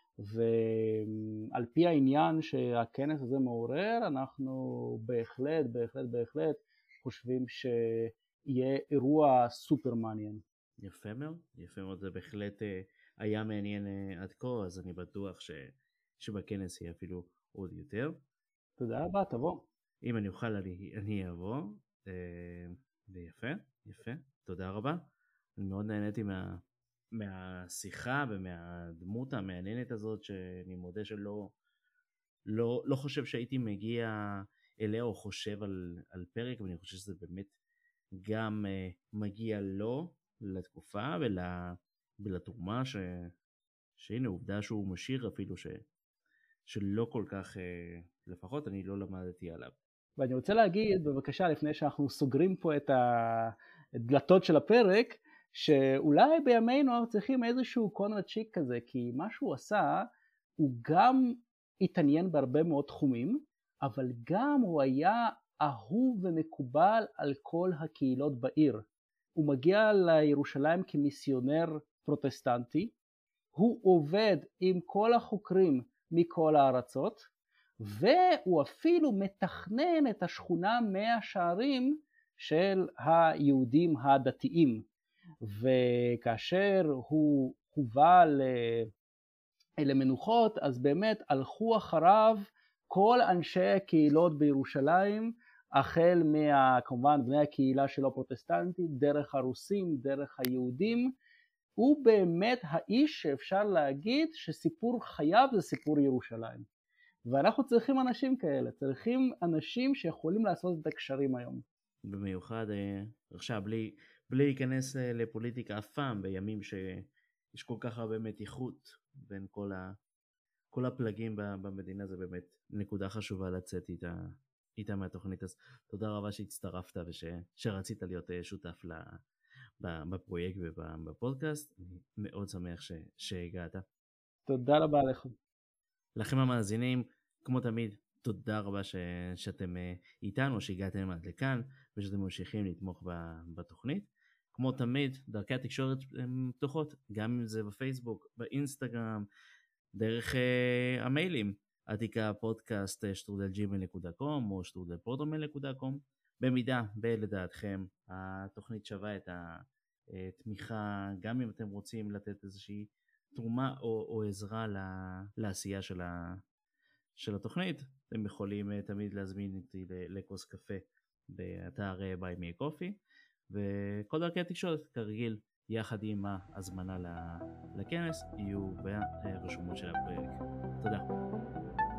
ועל פי העניין שהכנס הזה מעורר, אנחנו בהחלט, בהחלט, בהחלט חושבים שיהיה אירוע סופר מעניין. יפה מאוד, יפה מאוד, זה בהחלט היה מעניין עד כה, אז אני בטוח ש... שבכנס יהיה אפילו עוד יותר. תודה רבה, תבוא. אם אני אוכל, אני, אני אבוא, ויפה, יפה, תודה רבה. אני מאוד נהניתי מה... מהשיחה ומהדמות המעניינת הזאת, שאני מודה שלא לא, לא חושב שהייתי מגיע אליה או חושב על, על פרק, אבל אני חושב שזה באמת גם uh, מגיע לו, לתקופה ול, ולתרומה ש, שהנה עובדה שהוא משאיר אפילו ש, שלא כל כך, לפחות אני לא למדתי עליו. ואני רוצה להגיד, בבקשה, לפני שאנחנו סוגרים פה את הדלתות של הפרק, שאולי בימינו אנחנו צריכים איזשהו קונרד שיק כזה, כי מה שהוא עשה, הוא גם התעניין בהרבה מאוד תחומים, אבל גם הוא היה אהוב ומקובל על כל הקהילות בעיר. הוא מגיע לירושלים כמיסיונר פרוטסטנטי, הוא עובד עם כל החוקרים מכל הארצות, והוא אפילו מתכנן את השכונה מאה שערים של היהודים הדתיים. וכאשר הוא הובא למנוחות, אז באמת הלכו אחריו כל אנשי הקהילות בירושלים, החל מה, כמובן, בני הקהילה שלו פרוטסטנטית, דרך הרוסים, דרך היהודים. הוא באמת האיש שאפשר להגיד שסיפור חייו זה סיפור ירושלים. ואנחנו צריכים אנשים כאלה, צריכים אנשים שיכולים לעשות את הקשרים היום. במיוחד, עכשיו, בלי, בלי להיכנס לפוליטיקה אף פעם, בימים שיש כל כך הרבה מתיחות בין כל, ה, כל הפלגים במדינה, זה באמת נקודה חשובה לצאת איתה, איתה מהתוכנית. אז תודה רבה שהצטרפת ושרצית להיות שותף ל, בפרויקט ובפודקאסט. אני מאוד שמח ש, שהגעת. תודה רבה לכם. לכם המאזינים, כמו תמיד, תודה רבה ש, שאתם איתנו, שהגעתם עד לכאן, ושאתם ממשיכים לתמוך בתוכנית. כמו תמיד, דרכי התקשורת הן פתוחות, גם אם זה בפייסבוק, באינסטגרם, דרך uh, המיילים, עתיקה פודקאסט שטרודל ג'ימייל נקודה קום או שטרודל פרוטומייל נקודה קום. במידה, בלדעתכם, התוכנית שווה את התמיכה, גם אם אתם רוצים לתת איזושהי תרומה או, או עזרה לעשייה של, ה, של התוכנית, אתם יכולים תמיד להזמין אותי לכוס קפה באתר Buy Me a Coffee, וכל דרכי התקשורת כרגיל, יחד עם ההזמנה לכנס, יהיו ברשומות של הפרק. תודה.